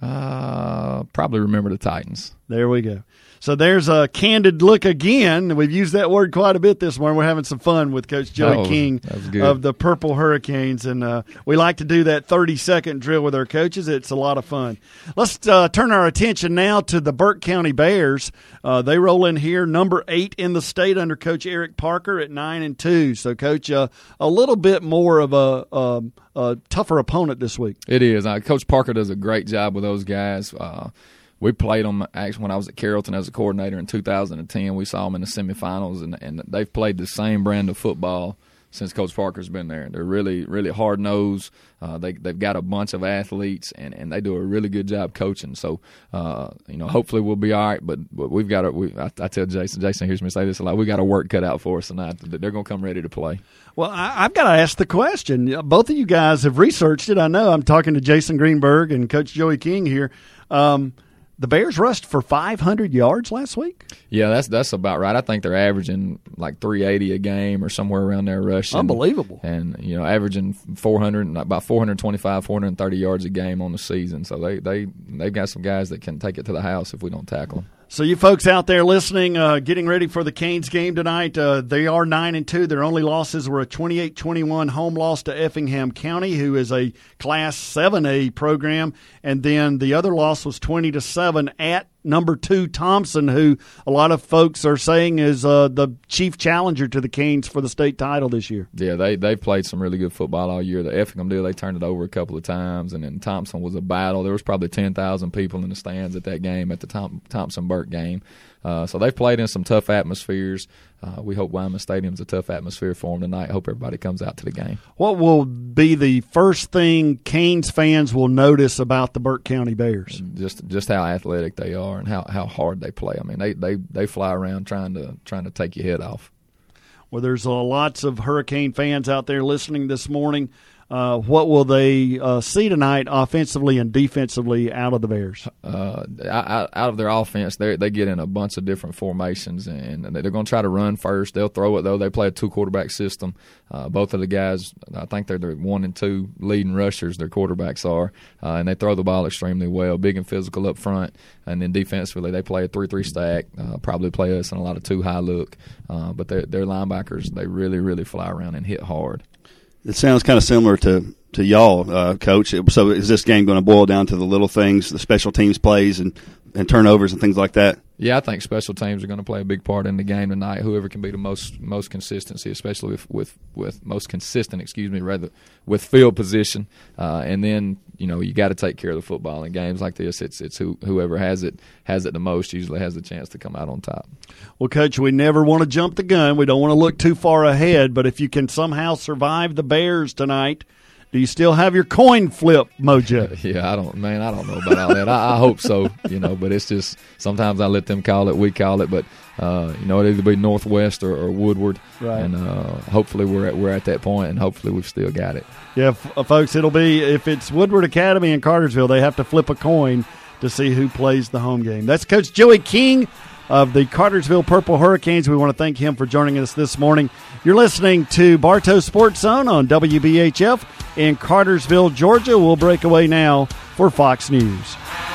Uh, probably Remember the Titans. There we go. So there's a candid look again. We've used that word quite a bit this morning. We're having some fun with Coach Joey oh, King of the Purple Hurricanes, and uh, we like to do that thirty-second drill with our coaches. It's a lot of fun. Let's uh, turn our attention now to the Burke County Bears. Uh, they roll in here, number eight in the state under Coach Eric Parker at nine and two. So, Coach, uh, a little bit more of a, a, a tougher opponent this week. It is. Uh, Coach Parker does a great job with those guys. Uh, We played them actually when I was at Carrollton as a coordinator in two thousand ten. We saw them in the semifinals, and, and they've played the same brand of football since Coach Parker's been there. They're really, really hard-nosed. Uh, they, they've got a bunch of athletes, and, and they do a really good job coaching. So, uh, you know, hopefully we'll be all right, but, but we've got to we, – I, I tell Jason, Jason hears me say this a lot, we got a work cut out for us tonight. They're going to come ready to play. Well, I, I've got to ask the question. Both of you guys have researched it. I know I'm talking to Jason Greenberg and Coach Joey King here. Um The Bears rushed for five hundred yards last week? Yeah, that's that's about right. I think they're averaging like three eighty a game or somewhere around there rushing. Unbelievable. And, you know, averaging four hundred, about four twenty-five, four thirty yards a game on the season. So they, they, they've got some guys that can take it to the house if we don't tackle them. So you folks out there listening, uh, getting ready for the Canes game tonight, uh, they are nine and two. Their only losses were a twenty-eight twenty-one home loss to Effingham County, who is a Class seven A program, and then the other loss was twenty to seven at number two Thompson, who a lot of folks are saying is uh, the chief challenger to the Canes for the state title this year. Yeah, they they've played some really good football all year. The Effingham deal, they turned it over a couple of times, and then Thompson was a battle. There was probably ten thousand people in the stands at that game, at the Tom, Thompson-Burke game. Uh, so they've played in some tough atmospheres. Uh, we hope Wyman Stadium's a tough atmosphere for them tonight. Hope everybody comes out to the game. What will be the first thing Canes fans will notice about the Burke County Bears? Just just how athletic they are and how, how hard they play. I mean, they, they, they fly around trying to trying to take your head off. Well, there's uh, lots of Hurricane fans out there listening this morning. Uh, what will they uh, see tonight offensively and defensively out of the Bears? Uh, out of their offense, they they get in a bunch of different formations, and they're going to try to run first. They'll throw it, though. They play a two-quarterback system. Uh, both of the guys, I think they're the one and two leading rushers, their quarterbacks are, uh, and they throw the ball extremely well, big and physical up front. And then defensively, they play a three three stack, uh, probably play us in a lot of two-high look. Uh, but their linebackers, they really, really fly around and hit hard. It sounds kind of similar to, to y'all, uh, Coach. So is this game going to boil down to the little things, the special teams plays and, and turnovers and things like that? Yeah, I think special teams are going to play a big part in the game tonight. Whoever can be the most most consistency, especially with with, with most consistent, excuse me, rather with field position, uh, and then you know you got to take care of the football in games like this. It's it's who, whoever has it has it the most usually has the chance to come out on top. Well, Coach, we never want to jump the gun. We don't want to look too far ahead. But if you can somehow survive the Bears tonight, do you still have your coin flip mojo? Yeah, I don't, man, I don't know about all that. I, I hope so, you know, but it's just sometimes I let them call it, we call it, but uh, you know, it either be Northwest or, or Woodward, right. And uh, hopefully we're at we're at that point, and hopefully we've still got it. Yeah, f- uh, folks, it'll be if it's Woodward Academy in Cartersville, they have to flip a coin to see who plays the home game. That's Coach Joey King of the Cartersville Purple Hurricanes. We want to thank him for joining us this morning. You're listening to Bartow Sports Zone on W B H F in Cartersville, Georgia. We'll break away now for Fox News.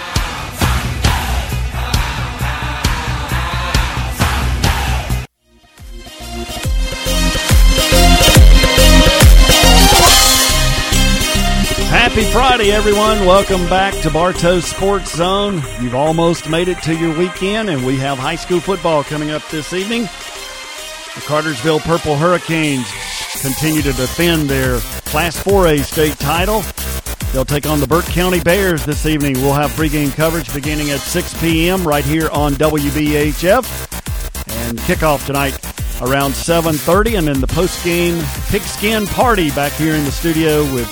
Happy Friday, everyone. Welcome back to Bartow Sports Zone. You've almost made it to your weekend, and we have high school football coming up this evening. The Cartersville Purple Hurricanes continue to defend their Class four A state title. They'll take on the Burke County Bears this evening. We'll have pregame coverage beginning at six p.m. right here on W B H F. And kickoff tonight around seven thirty, and then the postgame pigskin party back here in the studio with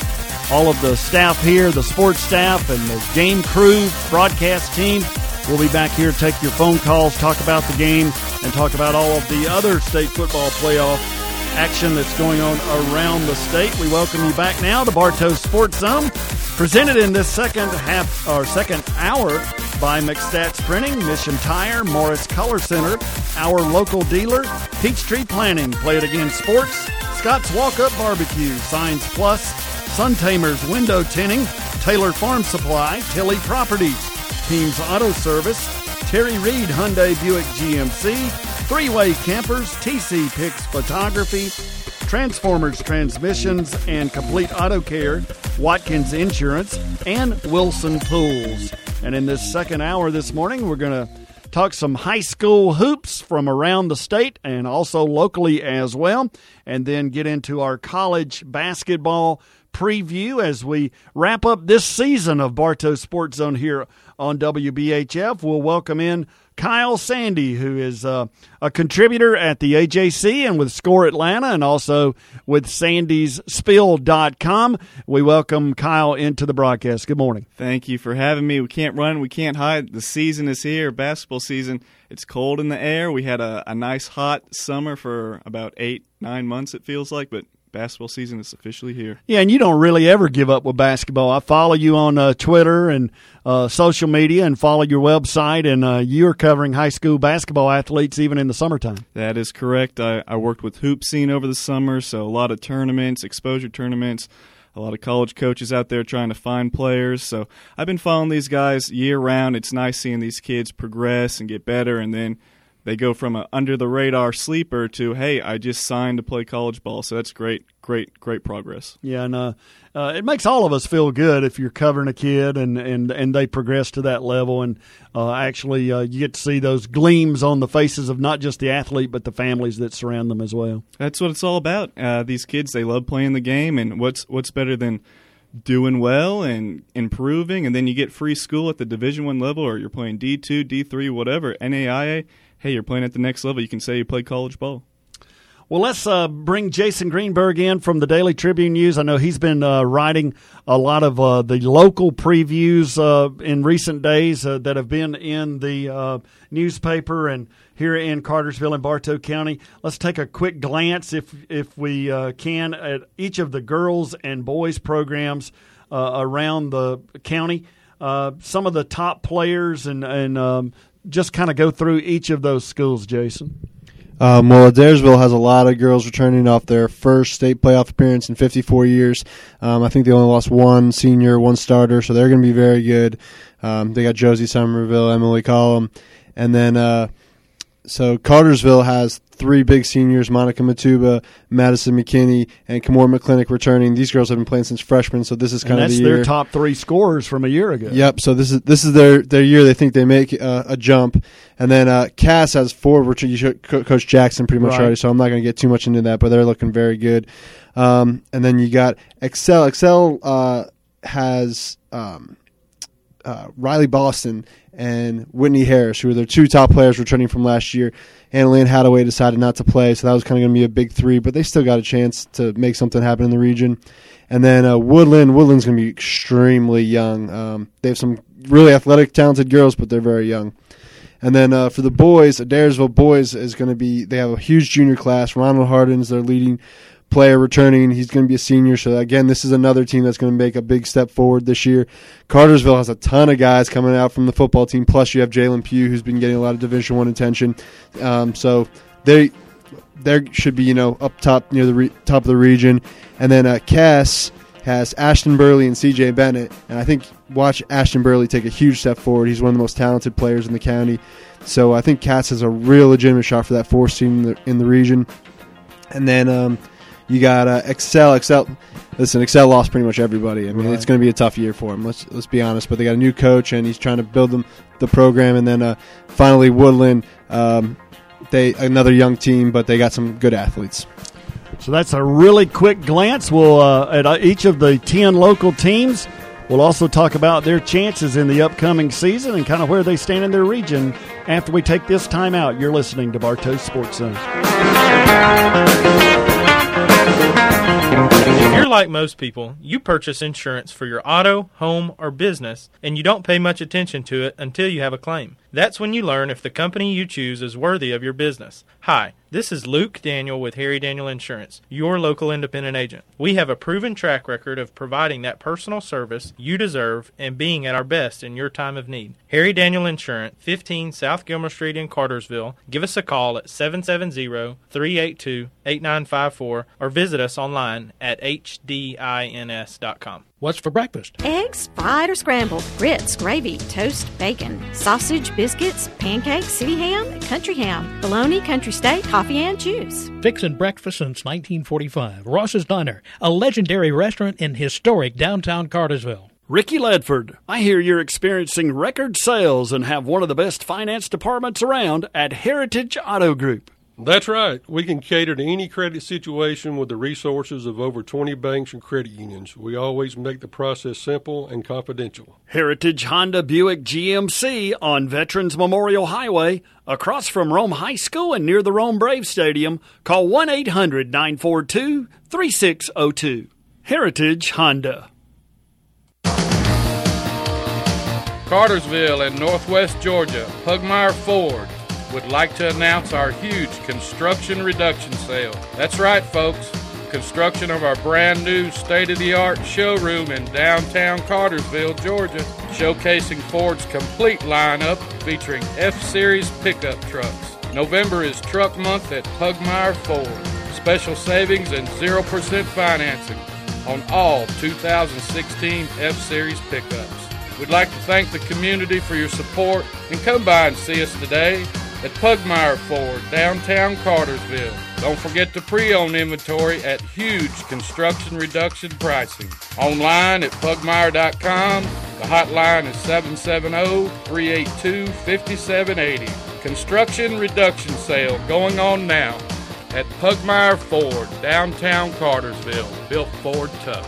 all of the staff here, the sports staff and the game crew, broadcast team. We'll be back here to take your phone calls, talk about the game, and talk about all of the other state football playoff action that's going on around the state. We welcome you back now to Bartow Sports Zone, presented in this second half or second hour by McStats Printing, Mission Tire, Morris Color Center, our local dealer, Peachtree Planning, Play It Again Sports, Scott's Walk-Up Barbecue, Signs Plus, Sun Tamers Window Tinting, Taylor Farm Supply, Tilly Properties, Teams Auto Service, Terry Reed Hyundai Buick G M C, Three-Way Campers, T C Picks Photography, Transformers Transmissions and Complete Auto Care, Watkins Insurance, and Wilson Tools. And in this second hour this morning, we're going to talk some high school hoops from around the state and also locally as well, and then get into our college basketball preview as we wrap up this season of Bartow Sports Zone here on W B H F. We'll welcome in Kyle Sandy, who is uh, a contributor at the A J C and with Score Atlanta and also with Sandys Spill dot com. We welcome Kyle into the broadcast. Good morning. Thank you for having me. We can't run, we can't hide. The season is here, basketball season. It's cold in the air. We had a, a nice hot summer for about eight, nine months, it feels like, but basketball season is officially here. Yeah, and you don't really ever give up with basketball. I follow you on uh, Twitter and uh, social media and follow your website, and uh, you're covering high school basketball athletes even in the summertime. That is correct. I, I worked with Hoop Scene over the summer, so a lot of tournaments, exposure tournaments, a lot of college coaches out there trying to find players. So I've been following these guys year-round. It's nice seeing these kids progress and get better, and then they go from an under-the-radar sleeper to, hey, I just signed to play college ball. So that's great, great, great progress. Yeah, and uh, uh, it makes all of us feel good if you're covering a kid and, and, and they progress to that level. And uh, actually uh, you get to see those gleams on the faces of not just the athlete but the families that surround them as well. That's what it's all about. Uh, these kids, they love playing the game, and what's what's better than doing well and improving, and then you get free school at the Division One level, or you're playing D two, D three, whatever, N A I A. Hey, you're playing at the next level. You can say you play college ball. Well, let's uh, bring Jason Greenberg in from the Daily Tribune News. I know he's been uh, writing a lot of uh, the local previews uh, in recent days uh, that have been in the uh, newspaper and here in Cartersville and Bartow County. Let's take a quick glance, if if we uh, can, at each of the girls and boys programs uh, around the county. Uh, some of the top players and, and um, just kind of go through each of those schools, Jason. Um, well, Adairsville has a lot of girls returning off their first state playoff appearance in fifty-four years. Um, I think they only lost one senior, one starter, so they're going to be very good. Um, they got Josie Somerville, Emily Collum, and then uh, so Cartersville has three big seniors: Monica Matuba, Madison McKinney, and Kamora McClinic returning. These girls have been playing since freshmen, so this is kind and of the year. year. That's their top three scorers from a year ago. Yep. So this is this is their, their year. They think they make uh, a jump, and then uh, Cass has four, which you should, Coach Jackson pretty much right. already. So I'm not going to get too much into that, but they're looking very good. Um, and then you got Excel. Excel uh, has um, uh, Riley Boston and Whitney Harris, who are their two top players returning from last year. Annalyn Hadaway decided not to play, so that was kind of going to be a big three, but they still got a chance to make something happen in the region. And then uh, Woodland. Woodland's going to be extremely young. Um, they have some really athletic, talented girls, but they're very young. And then uh, for the boys, Adairsville boys is going to be – they have a huge junior class. Ronald Harden is their leading player returning. He's going to be a senior. So, again, this is another team that's going to make a big step forward this year. Cartersville has a ton of guys coming out from the football team. Plus, you have Jalen Pugh, who's been getting a lot of Division One attention. Um, so they they should be, you know, up top near the re- top of the region. And then uh, Cass has Ashton Burley and C J Bennett. And I think watch Ashton Burley take a huge step forward. He's one of the most talented players in the county. So I think Cass has a real legitimate shot for that fourth team in the, in the region. And then um, you got uh, Excel. Excel. Listen, Excel lost pretty much everybody. I mean, right. It's going to be a tough year for him. Let's let's be honest. But they got a new coach, and he's trying to build them the program. And then uh, finally, Woodland. Um, they another young team, but they got some good athletes. So that's a really quick glance. We'll uh, at each of the ten local teams. We'll also talk about their chances in the upcoming season and kind of where they stand in their region after we take this time out. You're listening to Bartow Sports Zone. you're like most people, you purchase insurance for your auto, home, or business, and you don't pay much attention to it until you have a claim. That's when you learn if the company you choose is worthy of your business. Hi, this is Luke Daniel with Harry Daniel Insurance, your local independent agent. We have a proven track record of providing that personal service you deserve and being at our best in your time of need. Harry Daniel Insurance, fifteen South Gilmer Street in Cartersville. Give us a call at seven seven zero, three eight two, eight nine five four or visit us online at h d i n s dot com. What's for breakfast? Eggs, fried or scrambled, grits, gravy, toast, bacon, sausage, biscuits, pancakes, city ham, country ham, bologna, country steak, coffee, and juice. Fixin' breakfast since nineteen forty-five. Ross's Diner, a legendary restaurant in historic downtown Cartersville. Ricky Ledford, I hear you're experiencing record sales and have one of the best finance departments around at Heritage Auto Group. That's right. We can cater to any credit situation with the resources of over twenty banks and credit unions. We always make the process simple and confidential. Heritage Honda Buick G M C on Veterans Memorial Highway, across from Rome High School and near the Rome Brave Stadium. Call one eight hundred, nine four two, three six zero two. Heritage Honda. Cartersville in northwest Georgia, Pugmire Ford would like to announce our huge construction reduction sale. That's right, folks. Construction of our brand new state-of-the-art showroom in downtown Cartersville, Georgia, showcasing Ford's complete lineup featuring F-Series pickup trucks. November is Truck Month at Pugmire Ford. Special savings and zero percent financing on all two thousand sixteen F-Series pickups. We'd like to thank the community for your support and come by and see us today at Pugmire Ford, downtown Cartersville. Don't forget to pre-own inventory at huge construction reduction pricing. Online at pugmire dot com. The hotline is seven seven zero, three eight two, five seven eight zero. Construction reduction sale going on now at Pugmire Ford, downtown Cartersville. Built Ford tough.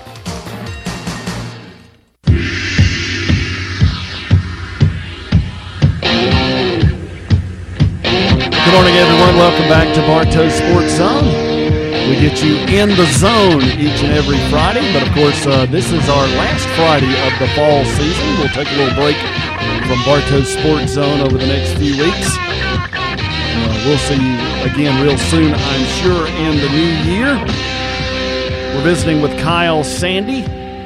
Good morning, everyone. Welcome back to Bartow Sports Zone. We get you in the zone each and every Friday, but of course, uh, this is our last Friday of the fall season. We'll take a little break from Bartow Sports Zone over the next few weeks. Uh, we'll see you again real soon, I'm sure, in the new year. We're visiting with Kyle Sandy,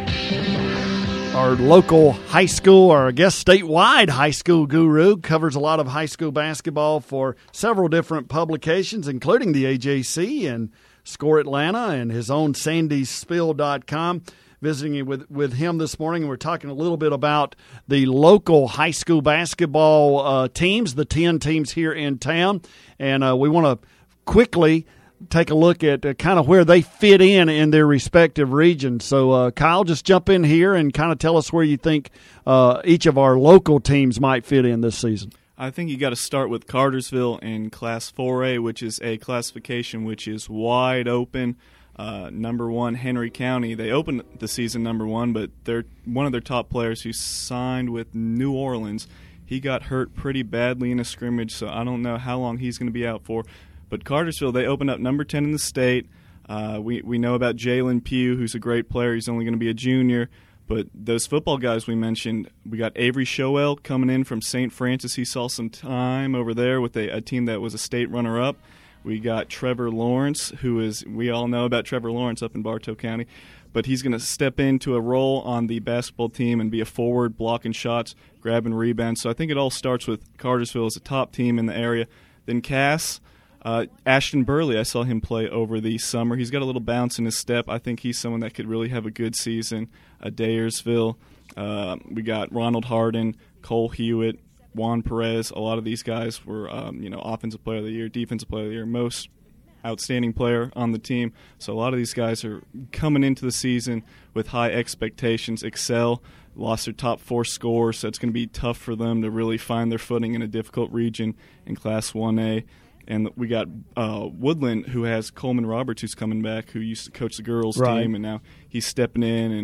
our local high school, or I guess statewide high school guru, covers a lot of high school basketball for several different publications, including the A J C and Score Atlanta and his own Sandy Spill dot com. Visiting with, with him this morning, and we're talking a little bit about the local high school basketball uh, teams, the ten teams here in town, and uh, we want to quickly take a look at uh, kind of where they fit in in their respective regions. So, uh, Kyle, just jump in here and kind of tell us where you think uh, each of our local teams might fit in this season. I think you got to start with Cartersville in Class four A, which is a classification which is wide open. Uh, number one, Henry County. They opened the season number one, but they're one of their top players who signed with New Orleans. He got hurt pretty badly in a scrimmage, so I don't know how long he's going to be out for. But Cartersville, they opened up number ten in the state. Uh, we, we know about Jalen Pugh, who's a great player. He's only going to be a junior. But those football guys we mentioned, we got Avery Showell coming in from Saint Francis. He saw some time over there with a, a team that was a state runner-up. We got Trevor Lawrence, who is, we all know about Trevor Lawrence up in Bartow County. But he's going to step into a role on the basketball team and be a forward, blocking shots, grabbing rebounds. So I think it all starts with Cartersville as a top team in the area. Then Cass. Uh, Ashton Burley, I saw him play over the summer. He's got a little bounce in his step. I think he's someone that could really have a good season. Uh, Dayersville, uh, we got Ronald Harden, Cole Hewitt, Juan Perez. A lot of these guys were, um, you know, offensive player of the year, defensive player of the year, most outstanding player on the team. So a lot of these guys are coming into the season with high expectations. Excel lost their top four scores, so it's going to be tough for them to really find their footing in a difficult region in Class one A. And we got uh, Woodland, who has Coleman Roberts, who's coming back, who used to coach the girls' right. team, and now he's stepping in and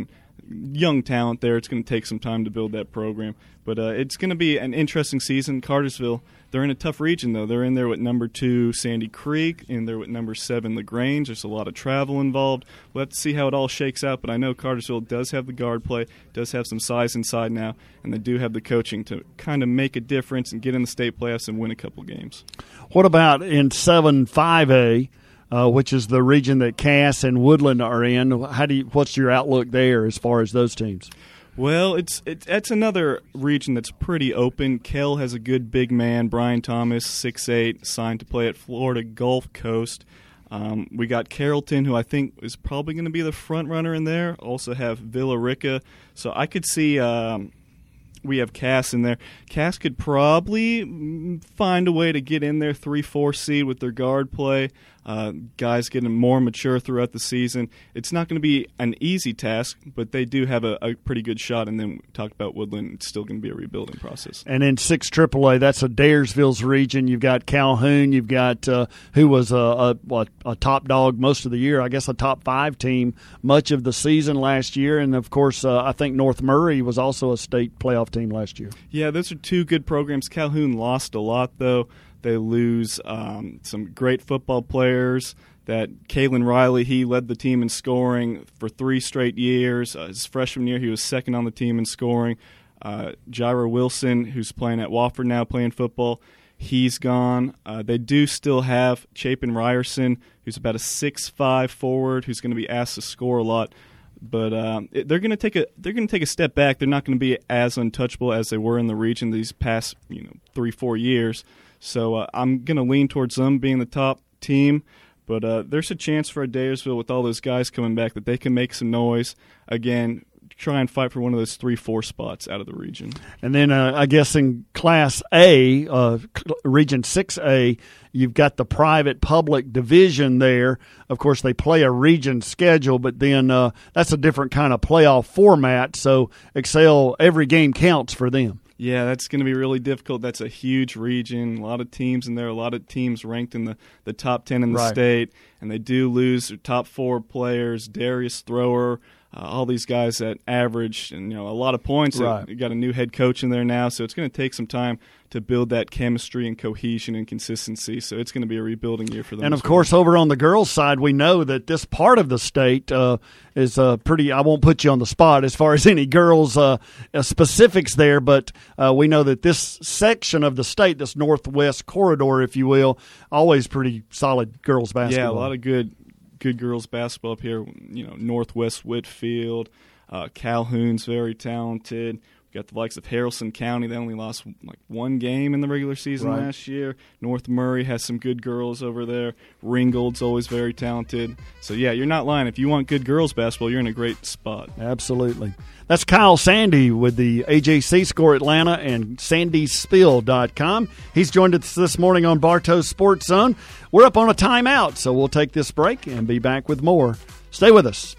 young talent there. It's going to take some time to build that program. But uh, it's going to be an interesting season. Cartersville, they're in a tough region, though. They're in there with number two, Sandy Creek, and they're with number seven, LaGrange. There's a lot of travel involved. We'll have to see how it all shakes out, but I know Cartersville does have the guard play, does have some size inside now, and they do have the coaching to kind of make a difference and get in the state playoffs and win a couple games. What about in seven five A, uh, which is the region that Cass and Woodland are in? How do you, what's your outlook there as far as those teams? Well, it's it, it's another region that's pretty open. Kell has a good big man, Brian Thomas, six eight, signed to play at Florida Gulf Coast. Um, we got Carrollton, who I think is probably going to be the front runner in there. Also have Villa Rica. So I could see um, we have Cass in there. Cass could probably find a way to get in there, three four seed with their guard play. Uh, guys getting more mature throughout the season. It's not going to be an easy task, but they do have a, a pretty good shot. And then we talked about Woodland. It's still going to be a rebuilding process. And in six triple A, that's a Dayersville's region. You've got Calhoun. You've got uh, who was a, a, a top dog most of the year, I guess a top five team much of the season last year. And, of course, uh, I think North Murray was also a state playoff team last year. Yeah, those are two good programs. Calhoun lost a lot, though. They lose um, some great football players. That Kalen Riley, he led the team in scoring for three straight years. Uh, his freshman year, he was second on the team in scoring. Uh, Jaira Wilson, who's playing at Wofford now, playing football, he's gone. Uh, they do still have Chapin Ryerson, who's about a six five forward, who's going to be asked to score a lot. But um, it, they're going to take a they're going to take a step back. They're not going to be as untouchable as they were in the region these past you know three four years. So uh, I'm going to lean towards them being the top team. But uh, there's a chance for a Dayersville with all those guys coming back that they can make some noise. Again, try and fight for one of those three four spots out of the region. And then uh, I guess in Class A, uh, Region six A, you've got the private-public division there. Of course, they play a region schedule, but then uh, that's a different kind of playoff format. So Excel, every game counts for them. Yeah, that's going to be really difficult. That's a huge region, a lot of teams in there, a lot of teams ranked in the, the top ten in the right. state, and they do lose their top four players, Darius Thrower, uh, all these guys that average and you know a lot of points. Right. You got a new head coach in there now, so it's going to take some time to build that chemistry and cohesion and consistency. So it's going to be a rebuilding year for them. And, of course, well. over on the girls' side, we know that this part of the state uh, is uh, pretty – I won't put you on the spot as far as any girls' uh, uh, specifics there, but uh, we know that this section of the state, this northwest corridor, if you will, always pretty solid girls' basketball. Yeah, a lot of good good girls' basketball up here. You know, Northwest Whitfield, uh, Calhoun's very talented. Got the likes of Haralson County. They only lost like one game in the regular season right. last year. North Murray has some good girls over there. Ringgold's always very talented. So, yeah, you're not lying. If you want good girls basketball, you're in a great spot. Absolutely. That's Kyle Sandy with the A J C Score Atlanta and sandy spill dot com. He's joined us this morning on Bartow's Sports Zone. We're up on a timeout, so we'll take this break and be back with more. Stay with us.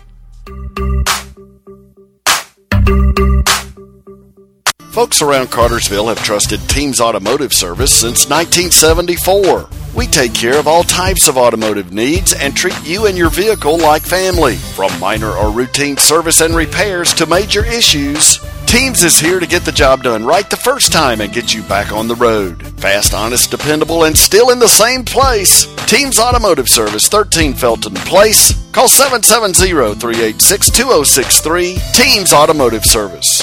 Folks around Cartersville have trusted Teams Automotive Service since nineteen seventy-four. We take care of all types of automotive needs and treat you and your vehicle like family. From minor or routine service and repairs to major issues, Teams is here to get the job done right the first time and get you back on the road. Fast, honest, dependable, and still in the same place. Teams Automotive Service, thirteen Felton Place. Call seven seven zero, three eight six, two zero six three. Teams Automotive Service.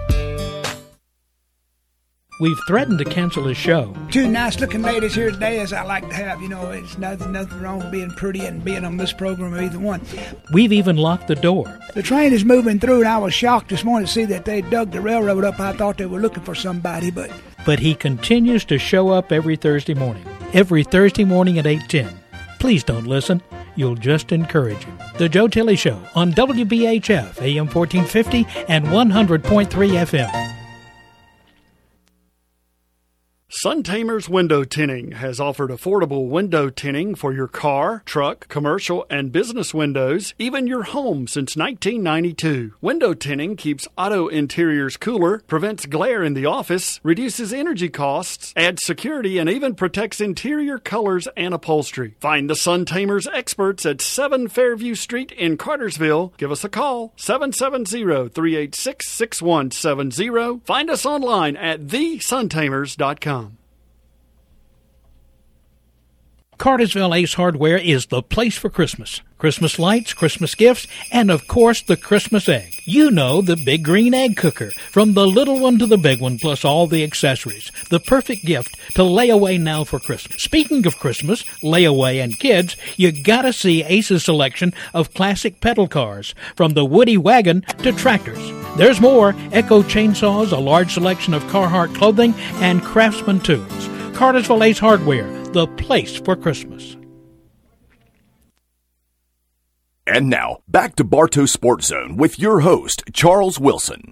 We've threatened to cancel his show. Two nice-looking ladies here today, as I like to have. You know, it's nothing, nothing wrong with being pretty and being on this program or either one. We've even locked the door. The train is moving through, and I was shocked this morning to see that they dug the railroad up. I thought they were looking for somebody, but... But he continues to show up every Thursday morning. Every Thursday morning at eight ten. Please don't listen. You'll just encourage him. The Joe Tilley Show on W B H F, A M fourteen fifty and one hundred point three F M. Sun Tamers Window Tinting has offered affordable window tinting for your car, truck, commercial, and business windows, even your home since nineteen ninety-two. Window tinting keeps auto interiors cooler, prevents glare in the office, reduces energy costs, adds security, and even protects interior colors and upholstery. Find the Sun Tamers experts at seven Fairview Street in Cartersville. Give us a call, seven seven zero, three eight six, six one seven zero. Find us online at the sun tamers dot com. Cartersville Ace Hardware is the place for Christmas. Christmas lights, Christmas gifts, and of course the Christmas egg. You know, the big green egg cooker. From the little one to the big one, plus all the accessories. The perfect gift to lay away now for Christmas. Speaking of Christmas, layaway, and kids, you gotta see Ace's selection of classic pedal cars. From the Woody wagon to tractors. There's more. Echo chainsaws, a large selection of Carhartt clothing, and Craftsman tools. Cartersville Ace Hardware, the place for Christmas. And now, back to Bartow Sports Zone with your host, Charles Wilson.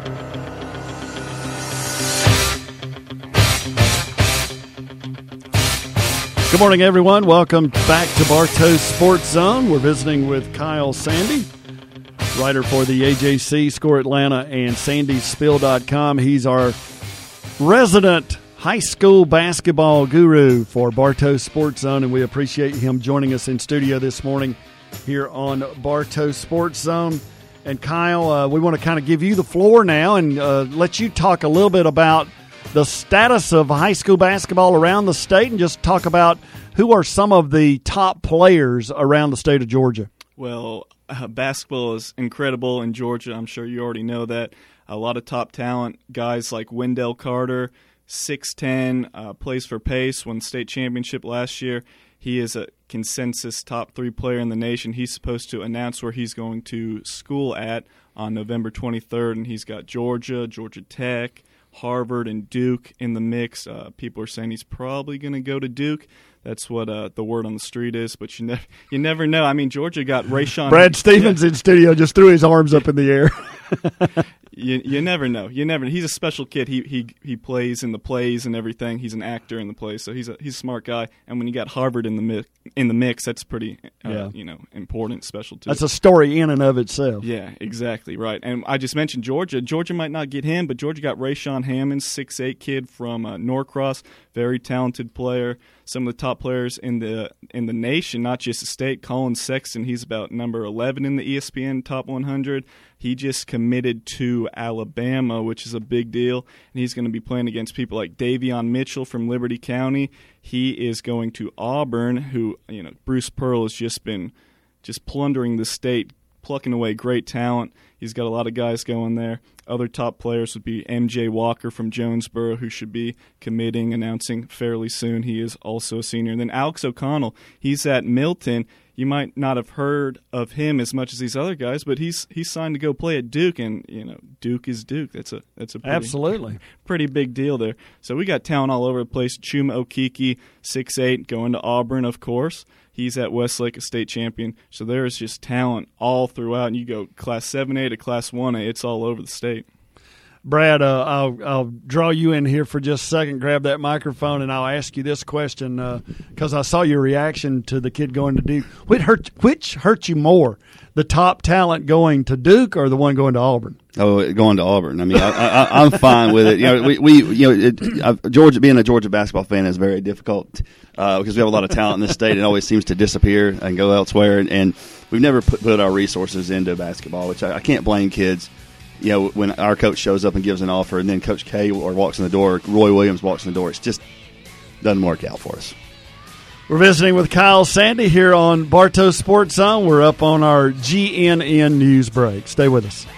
Good morning, everyone. Welcome back to Bartow Sports Zone. We're visiting with Kyle Sandy, writer for the A J C, Score Atlanta, and Sandy Spill dot com. He's our resident high school basketball guru for Bartow Sports Zone, and we appreciate him joining us in studio this morning here on Bartow Sports Zone. And Kyle, uh, we want to kind of give you the floor now and uh, let you talk a little bit about the status of high school basketball around the state and just talk about who are some of the top players around the state of Georgia. Well, uh, basketball is incredible in Georgia. I'm sure you already know that. A lot of top talent, guys like Wendell Carter, six ten, uh, plays for Pace, won state championship last year. He is a consensus top three player in the nation. He's supposed to announce where he's going to school at on November twenty-third, and he's got Georgia, Georgia Tech, Harvard, and Duke in the mix. Uh, people are saying he's probably going to go to Duke. That's what uh, the word on the street is, but you, ne- you never know. I mean, Georgia got Rayshawn. Brad Stevens yeah. in studio just threw his arms up in the air. You you never know. You never. He's a special kid. He he he plays in the plays and everything. He's an actor in the plays, so he's a he's a smart guy. And when you got Harvard in the mi- in the mix, that's pretty uh, yeah. you know important, special too. That's a story in and of itself. Yeah, exactly right. And I just mentioned Georgia. Georgia might not get him, but Georgia got Rayshawn Hammond, six eight kid from uh, Norcross, very talented player. Some of the top players in the in the nation, not just the state. Colin Sexton, he's about number eleven in the E S P N Top one hundred. He just committed to Alabama, which is a big deal, and he's going to be playing against people like Davion Mitchell from Liberty County. He is going to Auburn, who, you know, Bruce Pearl has just been just plundering the state, plucking away great talent. He's got a lot of guys going there. Other top players would be M J Walker from Jonesboro, who should be committing, announcing fairly soon. He is also a senior. And then Alex O'Connell, he's at Milton. You might not have heard of him as much as these other guys, but he's he's signed to go play at Duke, and you know Duke is Duke. That's a that's a pretty, absolutely pretty big deal there. So we got talent all over the place. Chuma Okeke, six eight, going to Auburn, of course. He's at Westlake, a state champion. So there is just talent all throughout, and you go Class seven A to Class one A, it's all over the state. Brad, uh, I'll, I'll draw you in here for just a second. Grab that microphone, and I'll ask you this question because uh, I saw your reaction to the kid going to Duke. Which hurt, which hurt you more, the top talent going to Duke or the one going to Auburn? Oh, going to Auburn. I mean, I, I, I'm fine with it. You know, we, we you know, it, uh, Georgia being a Georgia basketball fan is very difficult uh, because we have a lot of talent in this state. It always seems to disappear and go elsewhere, and, and we've never put, put our resources into basketball, which I, I can't blame kids. You know, when our coach shows up and gives an offer, and then Coach K or walks in the door, Roy Williams walks in the door, it just doesn't work out for us. We're visiting with Kyle Sandy here on Bartow Sports Zone. We're up on our G N N news break. Stay with us.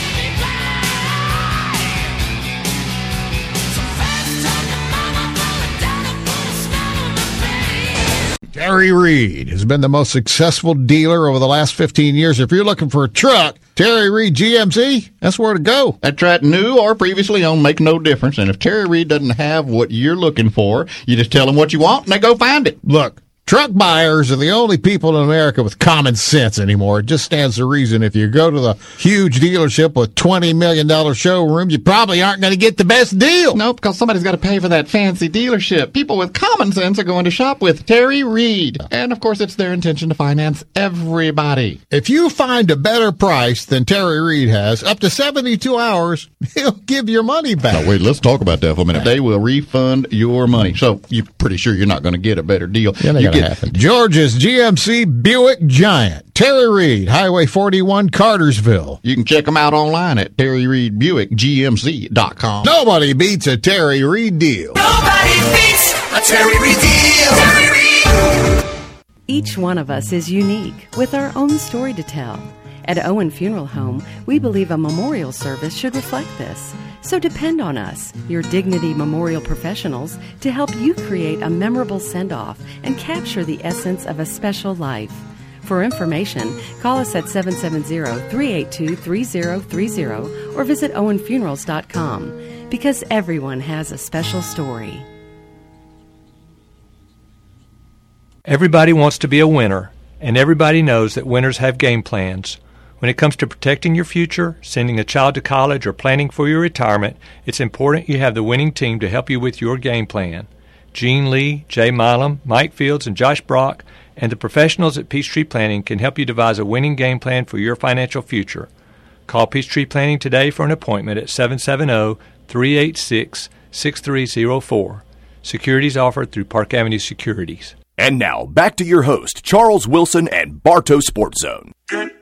Terry Reed has been the most successful dealer over the last fifteen years. If you're looking for a truck, Terry Reed G M C, that's where to go. That's right. New or previously owned make no difference. And if Terry Reed doesn't have what you're looking for, you just tell them what you want and they go find it. Look, Truck buyers are the only people in America with common sense anymore. It just stands to reason if you go to the huge dealership with twenty million dollars showroom, you probably aren't going to get the best deal. Nope, because somebody's got to pay for that fancy dealership. People with common sense are going to shop with Terry Reed. And, of course, it's their intention to finance everybody. If you find a better price than Terry Reed has, up to seventy-two hours, he'll give your money back. Now, wait, let's talk about that for a minute. They will refund your money. So you're pretty sure you're not going to get a better deal. Yeah, you get happen. Georgia's G M C Buick Giant. Terry Reed, Highway forty-one, Cartersville. You can check them out online at terry reed buick g m c dot com. Nobody beats a Terry Reed deal. Nobody beats a Terry Reed deal. Terry Reed. Each one of us is unique with our own story to tell. At Owen Funeral Home, we believe a memorial service should reflect this. So depend on us, your Dignity Memorial professionals, to help you create a memorable send-off and capture the essence of a special life. For information, call us at seven seven zero, three eight two, three zero three zero or visit owen funerals dot com, because everyone has a special story. Everybody wants to be a winner, and everybody knows that winners have game plans. When it comes to protecting your future, sending a child to college, or planning for your retirement, it's important you have the winning team to help you with your game plan. Gene Lee, Jay Milam, Mike Fields, and Josh Brock, and the professionals at Peachtree Planning can help you devise a winning game plan for your financial future. Call Peachtree Planning today for an appointment at seven seven zero, three eight six, six three zero four. Securities offered through Park Avenue Securities. And now, back to your host, Charles Wilson and Bartow Sports Zone. Good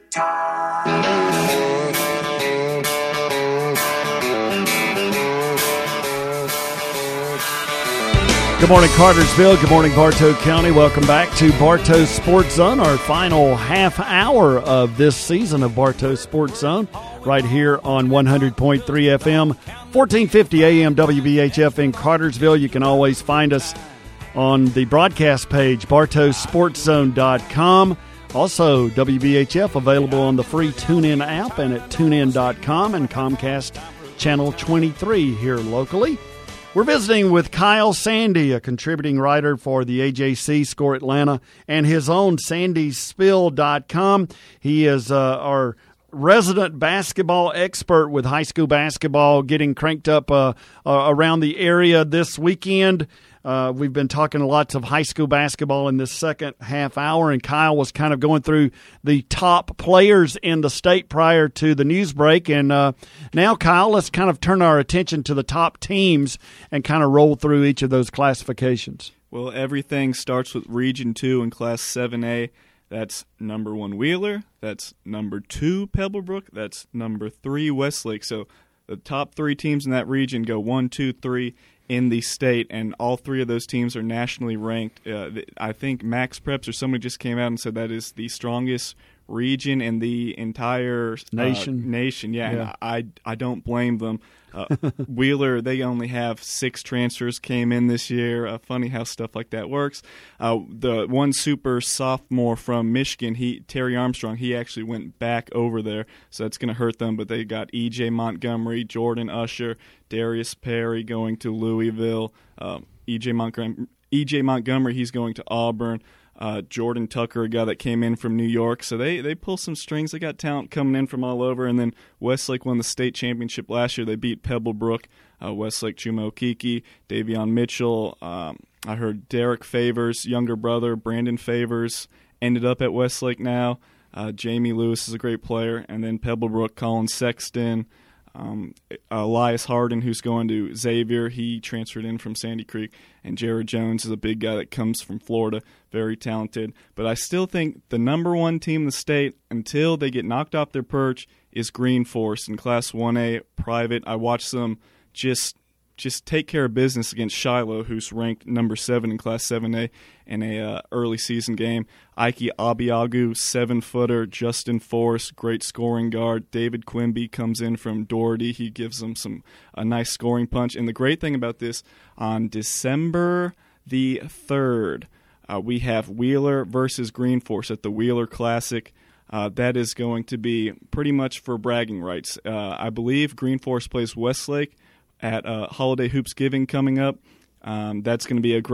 Good morning, Cartersville. Good morning, Bartow County. Welcome back to Bartow Sports Zone, our final half hour of this season of Bartow Sports Zone, right here on one hundred point three F M, fourteen fifty A M W B H F in Cartersville. You can always find us on the broadcast page, bartow sports zone dot com. Also, W B H F available on the free TuneIn app and at tune in dot com, and Comcast Channel twenty-three here locally. We're visiting with Kyle Sandy, a contributing writer for the A J C, Score Atlanta, and his own sandy spill dot com. He is uh, our resident basketball expert with high school basketball getting cranked up uh, uh, around the area this weekend. Uh, we've been talking lots of high school basketball in this second half hour, and Kyle was kind of going through the top players in the state prior to the news break. And uh, now, Kyle, let's kind of turn our attention to the top teams and kind of roll through each of those classifications. Well, everything starts with Region two in Class seven A. That's number one Wheeler. That's number two Pebblebrook. That's number three Westlake. So the top three teams in that region go one, two, three in the state, and all three of those teams are nationally ranked. Uh, I think Max Preps or somebody just came out and said that is the strongest region in the entire nation. Uh, nation, yeah. yeah. And I I don't blame them. Uh, Wheeler, they only have six transfers came in this year. Uh, funny how stuff like that works. Uh, the one super sophomore from Michigan, he Terry Armstrong, he actually went back over there, so that's going to hurt them. But they got E J Montgomery, Jordan Usher, Darius Perry going to Louisville. Um, E J Montgomery, E J Montgomery, he's going to Auburn. Uh, Jordan Tucker, a guy that came in from New York. So they, they pull some strings. They got talent coming in from all over. And then Westlake won the state championship last year. They beat Pebblebrook. Uh, Westlake Chuma Okeke, Davion Mitchell. Um, I heard Derek Favors, younger brother, Brandon Favors, ended up at Westlake now. Uh, Jamie Lewis is a great player. And then Pebblebrook, Colin Sexton. Um, Elias Harden, who's going to Xavier, he transferred in from Sandy Creek, and Jared Jones is a big guy that comes from Florida, very talented. But I still think the number one team in the state, until they get knocked off their perch, is Green Forest in Class one A private. I watched them just just take care of business against Shiloh, who's ranked number seven in Class seven A in a uh, early season game. Ike Abiagu, seven-footer. Justin Forrest, great scoring guard. David Quimby comes in from Doherty. He gives them some a nice scoring punch. And the great thing about this, on December the third, uh, we have Wheeler versus Green Forest at the Wheeler Classic. Uh, that is going to be pretty much for bragging rights. Uh, I believe Green Forest plays Westlake at uh, Holiday Hoops Giving coming up. Um, that's going to be a great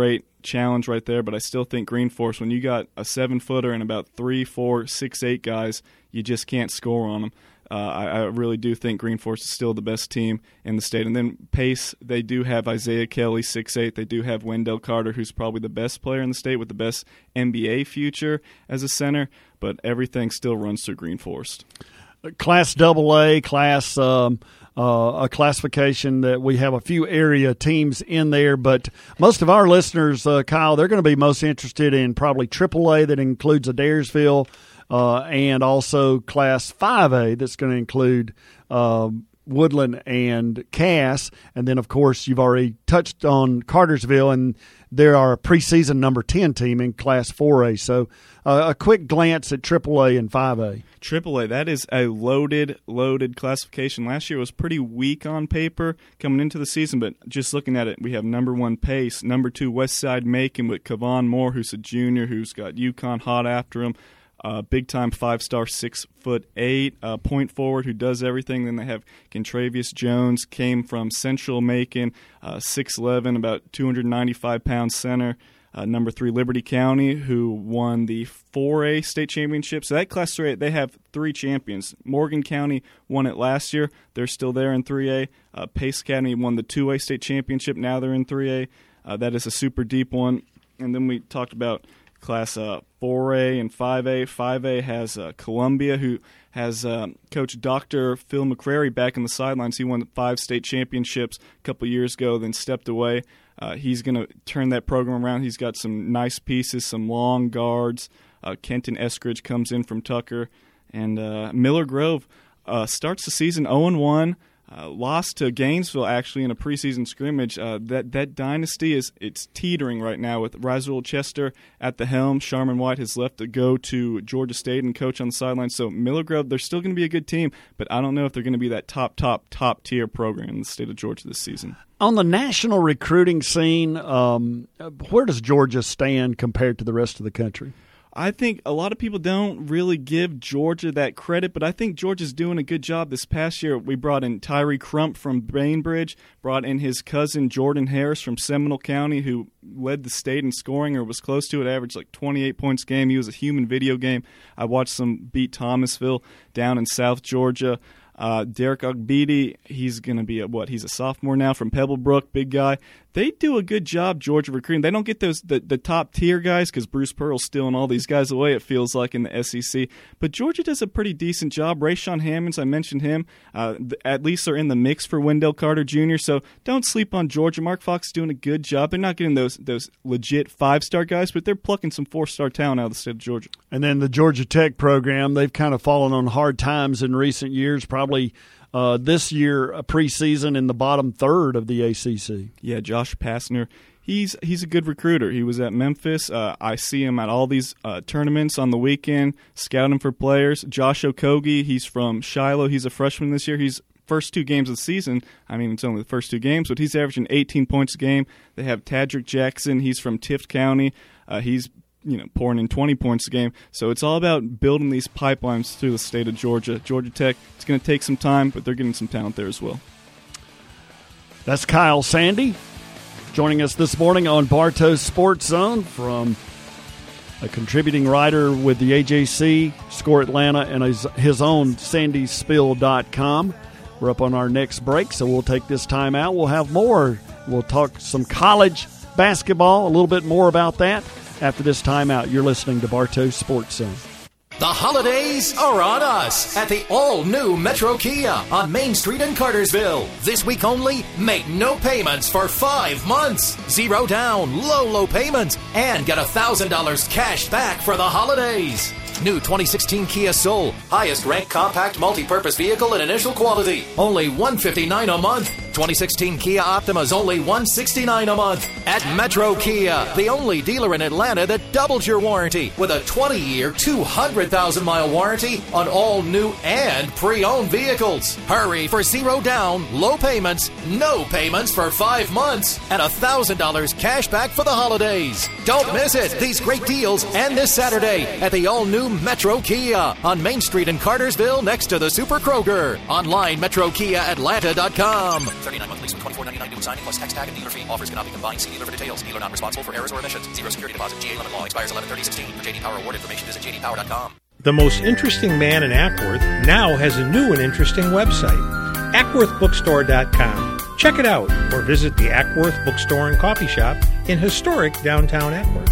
challenge right there, but I still think Green Forest, when you got a seven-footer and about three, four, six, eight guys, you just can't score on them. Uh, I, I really do think Green Forest is still the best team in the state. And then Pace, they do have Isaiah Kelly, six eight. They do have Wendell Carter, who's probably the best player in the state with the best N B A future as a center, but everything still runs through Green Forest. Class double A, class um, uh, a classification that we have a few area teams in there, but most of our listeners, uh, Kyle, they're going to be most interested in probably triple A that includes Adairsville, uh, and also Class five A that's going to include uh, Woodland and Cass, and then, of course, you've already touched on Cartersville, and there are a preseason number ten team in Class four A. So uh, a quick glance at triple A and five A. triple A, that is a loaded, loaded classification. Last year was pretty weak on paper coming into the season, but just looking at it, we have number one Pace, number two Westside Macon with Kavon Moore, who's a junior, who's got UConn hot after him. Uh, big-time five-star, six foot eight uh, point forward who does everything. Then they have Kentravius Jones, came from Central Macon, uh, six eleven, about two hundred ninety-five pound center. Uh, number three, Liberty County, who won the four A state championship. So that Class three A, they have three champions. Morgan County won it last year. They're still there in three A. Uh, Pace Academy won the two A state championship. Now they're in three A. Uh, that is a super deep one. And then we talked about Class uh, four A and five A. five A has uh, Columbia, who has uh, Coach Doctor Phil McCrary back in the sidelines. He won five state championships a couple years ago, then stepped away. Uh, he's going to turn that program around. He's got some nice pieces, some long guards. Uh, Kenton Eskridge comes in from Tucker. And uh, Miller Grove uh, starts the season oh and one. Uh, lost to Gainesville, actually, in a preseason scrimmage. Uh, that that dynasty is it's teetering right now with Razul Chester at the helm. Sharman White has left to go to Georgia State and coach on the sidelines. So Miller Grove, they're still going to be a good team, but I don't know if they're going to be that top, top, top tier program in the state of Georgia this season. On the national recruiting scene, um, where does Georgia stand compared to the rest of the country? I think a lot of people don't really give Georgia that credit, but I think Georgia's doing a good job. This past year, we brought in Tyree Crump from Bainbridge, brought in his cousin Jordan Harris from Seminole County, who led the state in scoring or was close to it, averaged like twenty-eight points a game. He was a human video game. I watched some beat Thomasville down in South Georgia. Uh, Derek Ogbidi, he's going to be a, what? He's a sophomore now from Pebblebrook, big guy. They do a good job, Georgia recruiting. They don't get those the, the top tier guys because Bruce Pearl's stealing all these guys away, it feels like, in the S E C. But Georgia does a pretty decent job. Rayshawn Hammonds, I mentioned him. Uh, th- at least they're in the mix for Wendell Carter Junior So don't sleep on Georgia. Mark Fox is doing a good job. They're not getting those those legit five-star guys, but they're plucking some four-star talent out of the state of Georgia. And then the Georgia Tech program, they've kind of fallen on hard times in recent years, probably Uh, this year, a preseason in the bottom third of the A C C. Yeah, Josh Passner, he's he's a good recruiter. He was at Memphis. Uh, I see him at all these uh, tournaments on the weekend, scouting for players. Josh Okogie, he's from Shiloh. He's a freshman this year. He's first two games of the season. I mean, it's only the first two games, but he's averaging eighteen points a game. They have Tadrick Jackson. He's from Tift County. Uh, he's you know, pouring in twenty points a game. So it's all about building these pipelines through the state of Georgia. Georgia Tech, it's going to take some time, but they're getting some talent there as well. That's Kyle Sandy joining us this morning on Bartow Sports Zone, from a contributing writer with the A J C, Score Atlanta, and his, his own sandy spill dot com. We're up on our next break, so we'll take this time out. We'll have more. We'll talk some college basketball, a little bit more about that. After this timeout, you're listening to Bartow Sports Zone. The holidays are on us at the all-new Metro Kia on Main Street in Cartersville. This week only, make no payments for five months. Zero down, low, low payments, and get one thousand dollars cash back for the holidays. New twenty sixteen Kia Soul, highest ranked compact multi-purpose vehicle in initial quality. Only one hundred fifty-nine dollars a month. twenty sixteen Kia Optima is only one hundred sixty-nine dollars a month. At Metro Kia, the only dealer in Atlanta that doubles your warranty with a twenty-year, two hundred thousand mile warranty on all new and pre-owned vehicles. Hurry for zero down, low payments, no payments for five months, and one thousand dollars cash back for the holidays. Don't miss it. These great deals and this Saturday at the all-new Metro Kia on Main Street in Cartersville next to the Super Kroger. Online, metro kia atlanta dot com. thirty-nine month lease with twenty-four ninety-nine due signing plus tax tag and dealer fee. Offers cannot be combined. See dealer for details. Dealer not responsible for errors or omissions. Zero security deposit. G A limit law. Expires eleven thirty sixteen. For J D Power award information, visit J D power dot com. The most interesting man in Ackworth now has a new and interesting website, ackworth bookstore dot com. Check it out or visit the Ackworth Bookstore and Coffee Shop in historic downtown Ackworth.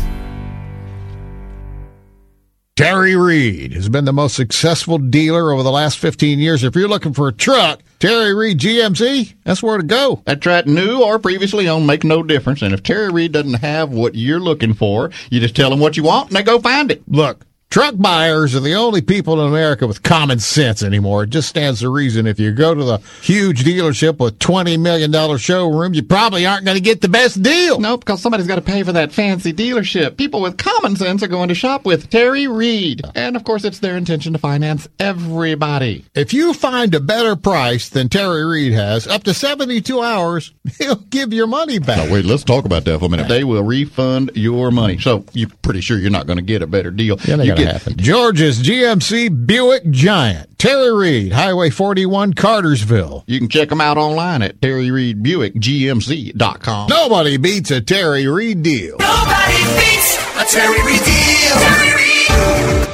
Terry Reed has been the most successful dealer over the last fifteen years. If you're looking for a truck, Terry Reed G M C, that's where to go. That's right. New or previously owned make no difference. And if Terry Reed doesn't have what you're looking for, you just tell them what you want and they go find it. Look, truck buyers are the only people in America with common sense anymore. It just stands to reason if you go to the huge dealership with twenty million dollars showroom, you probably aren't going to get the best deal. Nope, because somebody's got to pay for that fancy dealership. People with common sense are going to shop with Terry Reed. And, of course, it's their intention to finance everybody. If you find a better price than Terry Reed has, up to seventy-two hours, he'll give your money back. Now, wait, let's talk about that for a minute. They will refund your money. So you're pretty sure you're not going to get a better deal. Yeah, you get happen. Georgia's G M C Buick Giant. Terry Reed, Highway forty-one, Cartersville. You can check them out online at terry reed buick g m c dot com. Nobody beats a Terry Reed deal. Nobody beats a Terry Reed deal. Terry Reed.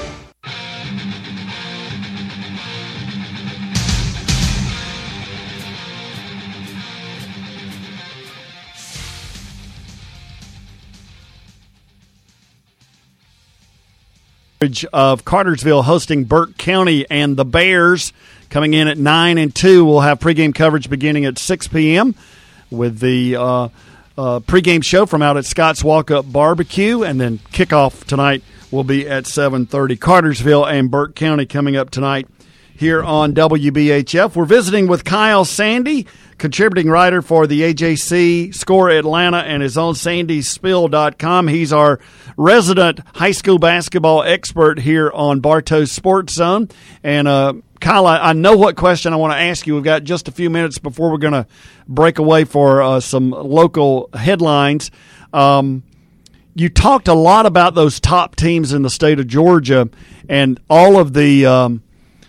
Of Cartersville hosting Burke County and the Bears coming in at nine and two. We'll have pregame coverage beginning at six p.m. with the uh, uh, pregame show from out at Scott's Walk-Up Barbecue, and then kickoff tonight will be at seven thirty. Cartersville and Burke County coming up tonight here on W B H F. We're visiting with Kyle Sandy, contributing writer for the A J C, Score Atlanta, and his own sandy spill dot com. He's our resident high school basketball expert here on Bartow Sports Zone. And, uh, Kyle, I, I know what question I want to ask you. We've got just a few minutes before we're going to break away for uh, some local headlines. Um, you talked a lot about those top teams in the state of Georgia and all of the um,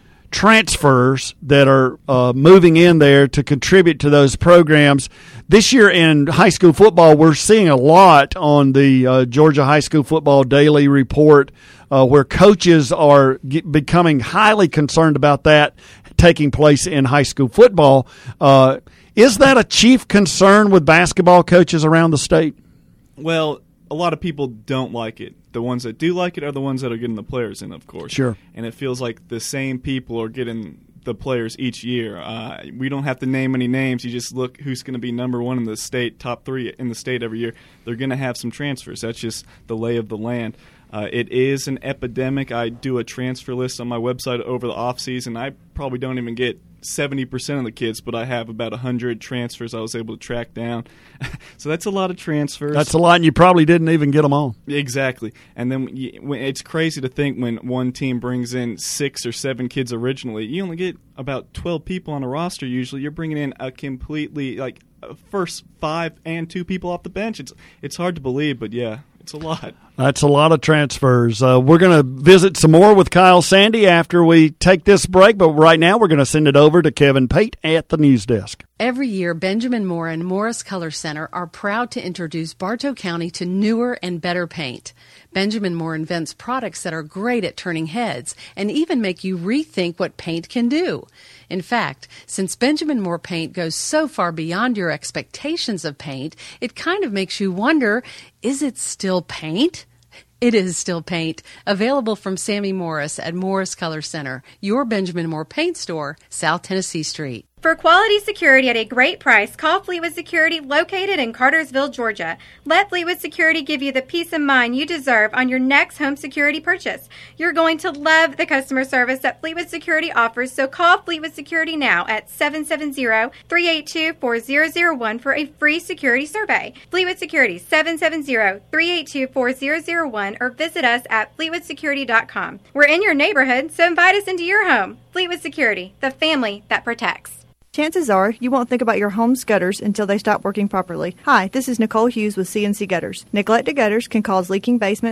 transfers that are uh, moving in there to contribute to those programs. This year in high school football, we're seeing a lot on the uh, Georgia High School Football Daily Report uh, where coaches are get, becoming highly concerned about that taking place in high school football. Uh, is that a chief concern with basketball coaches around the state? Well, a lot of people don't like it. The ones that do like it are the ones that are getting the players in, of course. Sure. And it feels like the same people are getting the players each year. Uh, we don't have to name any names. You just look who's going to be number one in the state, top three in the state every year. They're going to have some transfers. That's just the lay of the land. Uh, it is an epidemic. I do a transfer list on my website over the off season. I probably don't even get seventy percent of the kids, but I have about one hundred transfers I was able to track down. So that's a lot of transfers. That's a lot, and you probably didn't even get them all. Exactly. And then you, when, it's crazy to think when one team brings in six or seven kids originally, you only get about twelve people on a roster usually. You're bringing in a completely, like, first five and two people off the bench. It's, it's hard to believe, but yeah. It's a lot. That's a lot of transfers. Uh, we're going to visit some more with Kyle Sandy after we take this break, but right now we're going to send it over to Kevin Pate at the news desk. Every year, Benjamin Moore and Morris Color Center are proud to introduce Bartow County to newer and better paint. Benjamin Moore invents products that are great at turning heads and even make you rethink what paint can do. In fact, since Benjamin Moore paint goes so far beyond your expectations of paint, it kind of makes you wonder, is it still paint? It is still paint. Available from Sammy Morris at Morris Color Center, your Benjamin Moore paint store, South Tennessee Street. For quality security at a great price, call Fleetwood Security located in Cartersville, Georgia. Let Fleetwood Security give you the peace of mind you deserve on your next home security purchase. You're going to love the customer service that Fleetwood Security offers, so call Fleetwood Security now at seven seven zero, three eight two, four zero zero one for a free security survey. Fleetwood Security, seven seven zero, three eight two, four zero zero one, or visit us at fleetwood security dot com. We're in your neighborhood, so invite us into your home. Fleetwood Security, the family that protects. Chances are you won't think about your home's gutters until they stop working properly. Hi, this is Nicole Hughes with C N C Gutters. Neglected gutters can cause leaking basements,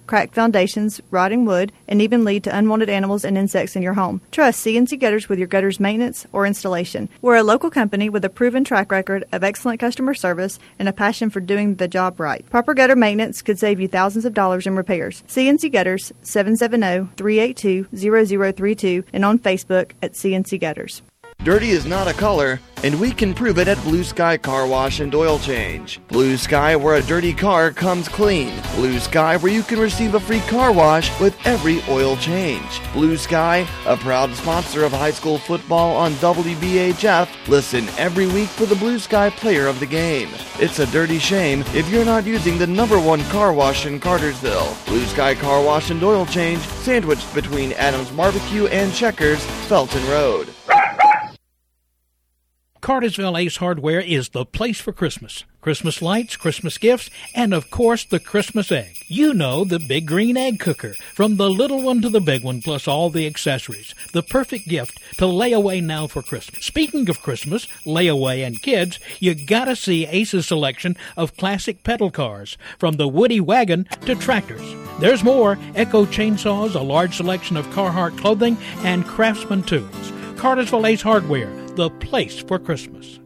cracked foundations, rotting wood, and even lead to unwanted animals and insects in your home. Trust C N C Gutters with your gutters maintenance or installation. We're a local company with a proven track record of excellent customer service and a passion for doing the job right. Proper gutter maintenance could save you thousands of dollars in repairs. C N C Gutters, seven seven zero, three eight two, zero zero three two, and on Facebook at C N C Gutters. Dirty is not a color, and we can prove it at Blue Sky Car Wash and Oil Change. Blue Sky, where a dirty car comes clean. Blue Sky, where you can receive a free car wash with every oil change. Blue Sky, a proud sponsor of high school football on W B H F. Listen every week for the Blue Sky player of the game. It's a dirty shame if you're not using the number one car wash in Cartersville. Blue Sky Car Wash and Oil Change, sandwiched between Adams Barbecue and Checkers, Felton Road. Cartersville Ace Hardware is the place for Christmas. Christmas lights, Christmas gifts, and of course the Christmas egg. You know, the big green egg cooker. From the little one to the big one, plus all the accessories. The perfect gift to lay away now for Christmas. Speaking of Christmas, layaway, and kids, you gotta see Ace's selection of classic pedal cars. From the Woody wagon to tractors. There's more. Echo chainsaws, a large selection of Carhartt clothing, and Craftsman tools. Cartersville Ace Hardware, the place for Christmas.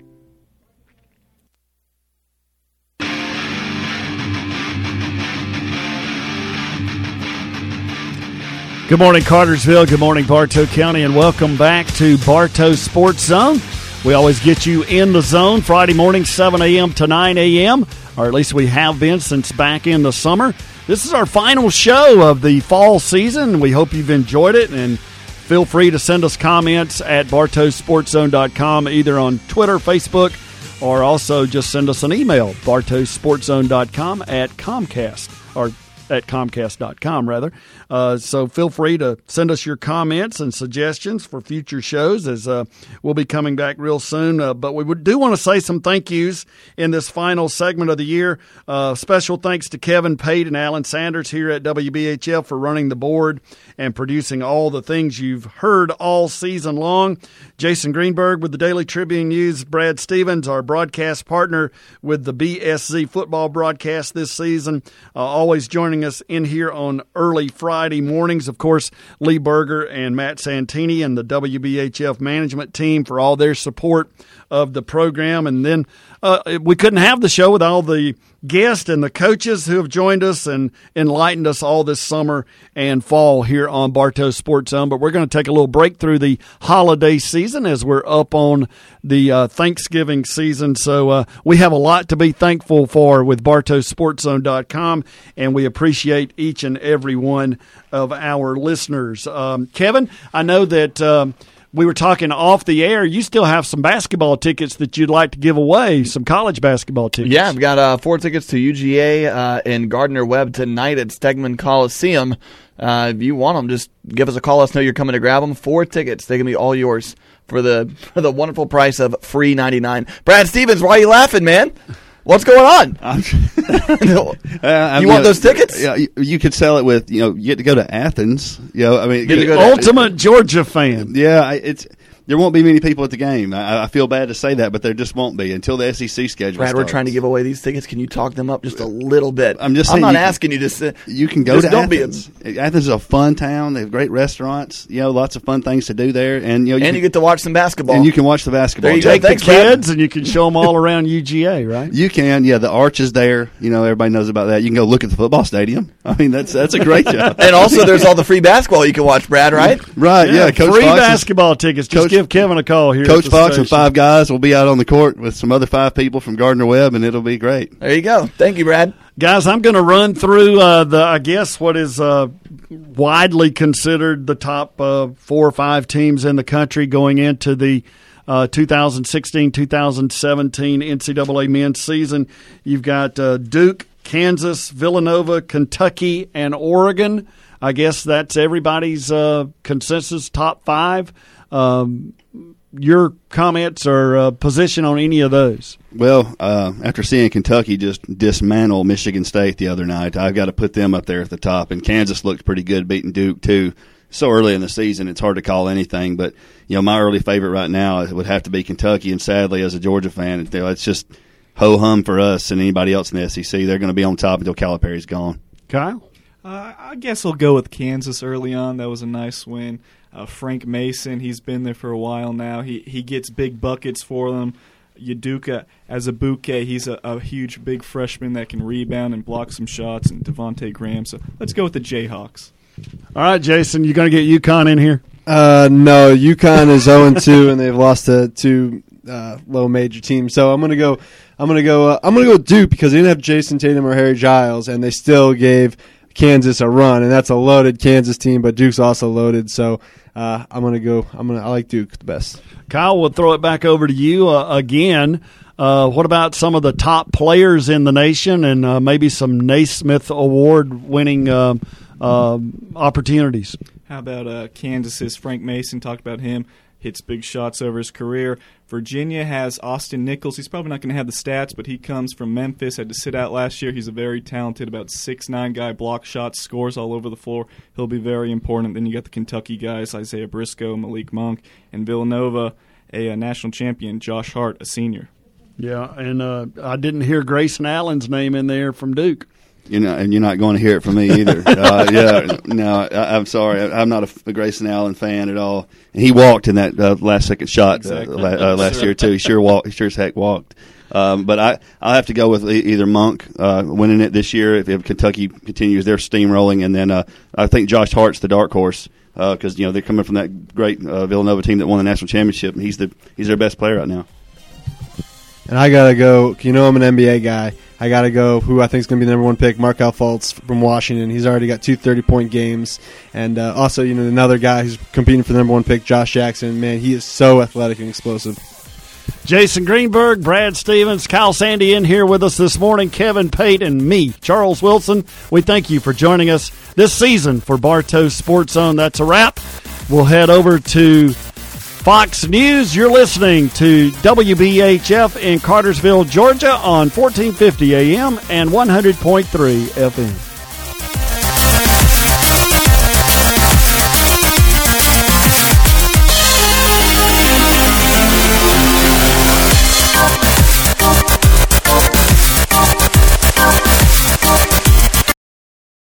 Good morning, Cartersville. Good morning, Bartow County, and welcome back to Bartow Sports Zone. We always get you in the zone Friday morning, seven a.m. to nine a.m., or at least we have been since back in the summer. This is our final show of the fall season. We hope you've enjoyed it, and feel free to send us comments at bartow sports zone dot com, either on Twitter, Facebook, or also just send us an email, bartow sports zone dot com at Comcast, or at comcast dot com, rather. Uh, so feel free to send us your comments and suggestions for future shows, as uh, we'll be coming back real soon. Uh, but we do want to say some thank yous in this final segment of the year. Uh, special thanks to Kevin Pate and Alan Sanders here at W B H F for running the board and producing all the things you've heard all season long. Jason Greenberg with the Daily Tribune News. Brad Stevens, our broadcast partner with the B S Z football broadcast this season, uh, always joining us in here on early Friday mornings. Of course, Lee Berger and Matt Santini and the W B H F management team for all their support of the program. And then uh, we couldn't have the show without all the guests and the coaches who have joined us and enlightened us all this summer and fall here on Bartow Sports Zone. But we're going to take a little break through the holiday season as we're up on the uh, Thanksgiving season. So uh, we have a lot to be thankful for with bartow sports zone dot com, and we appreciate each and every one of our listeners. Um, Kevin, I know that um, we were talking off the air. You still have some basketball tickets that you'd like to give away, some college basketball tickets. Yeah, I've got uh, four tickets to U G A uh, in Gardner-Webb tonight at Stegman Coliseum. Uh, if you want them, just give us a call. Let us know you're coming to grab them. Four tickets. They can be all yours for the for the wonderful price of free ninety-nine. Brad Stevens, why are you laughing, man? What's going on? uh, you want those tickets? Yeah, you, you could sell it with, you know, you get to go to Athens. You know, I mean, get to go ultimate to, Georgia fan. Yeah, it's there won't be many people at the game. I, I feel bad to say that, but there just won't be until the S E C schedule Brad, starts. We're trying to give away these tickets. Can you talk them up just a little bit? I'm just I'm saying not you, asking you to sit. You can go to Athens. Athens is a fun town. They have great restaurants. You know, lots of fun things to do there, and you know, you and can, you get to watch some basketball. And you can watch the basketball. There you Take go. Thanks, the kids, Brad. and you can show them all around U G A, right? You can. Yeah, the arch is there. You know, everybody knows about that. You can go look at the football stadium. I mean, that's that's a great job. And also, there's all the free basketball you can watch, Brad. Right? Right. Yeah. yeah Coach free Fox basketball is, tickets. Just Coach, give Kevin a call here. Coach Fox station. and five guys will be out on the court with some other five people from Gardner-Webb, and it'll be great. There you go. Thank you, Brad. Guys, I'm going to run through uh, the, I guess, what is uh, widely considered the top uh, four or five teams in the country going into the uh, twenty sixteen twenty seventeen N C double A men's season. You've got uh, Duke, Kansas, Villanova, Kentucky, and Oregon. I guess that's everybody's uh, consensus top five. Um, your comments or uh, position on any of those? Well, uh, after seeing Kentucky just dismantle Michigan State the other night, I've got to put them up there at the top. And Kansas looked pretty good beating Duke, too. So early in the season, it's hard to call anything. But, you know, my early favorite right now would have to be Kentucky. And sadly, as a Georgia fan, it's just ho-hum for us and anybody else in the S E C. They're going to be on top until Calipari's gone. Kyle? Uh, I guess I'll go with Kansas early on. That was a nice win. Uh, Frank Mason, he's been there for a while now. He he gets big buckets for them. Udoka Azubuike, he's a, a huge, big freshman that can rebound and block some shots, and Devontae Graham. So let's go with the Jayhawks. All right, Jason, you going to get UConn in here? Uh, no, UConn is oh and two, and they've lost to two uh, low major teams. So I'm going to go. I'm going to go. Uh, I'm going to go with Duke because they didn't have Jason Tatum or Harry Giles, and they still gave Kansas a run, and that's a loaded Kansas team. But Duke's also loaded, so uh, I'm going to go. I'm going. I like Duke the best. Kyle, we'll throw it back over to you uh, again. Uh, what about some of the top players in the nation and uh, maybe some Naismith Award-winning uh, uh, opportunities? How about uh, Kansas's Frank Mason? Talked about him. Hits big shots over his career. Virginia has Austin Nichols. He's probably not going to have the stats, but he comes from Memphis. Had to sit out last year. He's a very talented, about six nine guy, block shots, scores all over the floor. He'll be very important. Then you got the Kentucky guys, Isaiah Briscoe, Malik Monk, and Villanova, a, a national champion, Josh Hart, a senior. Yeah, and uh, I didn't hear Grayson Allen's name in there from Duke. You know, and you're not going to hear it from me either. uh, yeah, no, I, I'm sorry. I, I'm not a, a Grayson Allen fan at all. And he walked in that uh, last second shot exactly. uh, la- uh, last year too. He sure walked. He sure as heck walked. Um, but I, I'll have to go with e- either Monk uh, winning it this year if, if Kentucky continues their steamrolling, and then uh, I think Josh Hart's the dark horse because uh, you know they're coming from that great uh, Villanova team that won the national championship, and he's the he's their best player right now. And I gotta go. You know, I'm an N B A guy. I gotta go. Who I think is gonna be the number one pick, Markelle Fultz from Washington. He's already got two thirty-point games, and uh, also, you know, another guy who's competing for the number one pick, Josh Jackson. Man, he is so athletic and explosive. Jason Greenberg, Brad Stevens, Kyle Sandy in here with us this morning, Kevin Pate, and me, Charles Wilson. We thank you for joining us this season for Bartow Sports Zone. That's a wrap. We'll head over to Fox News. You're listening to W B H F in Cartersville, Georgia on fourteen fifty A M and one hundred point three F M.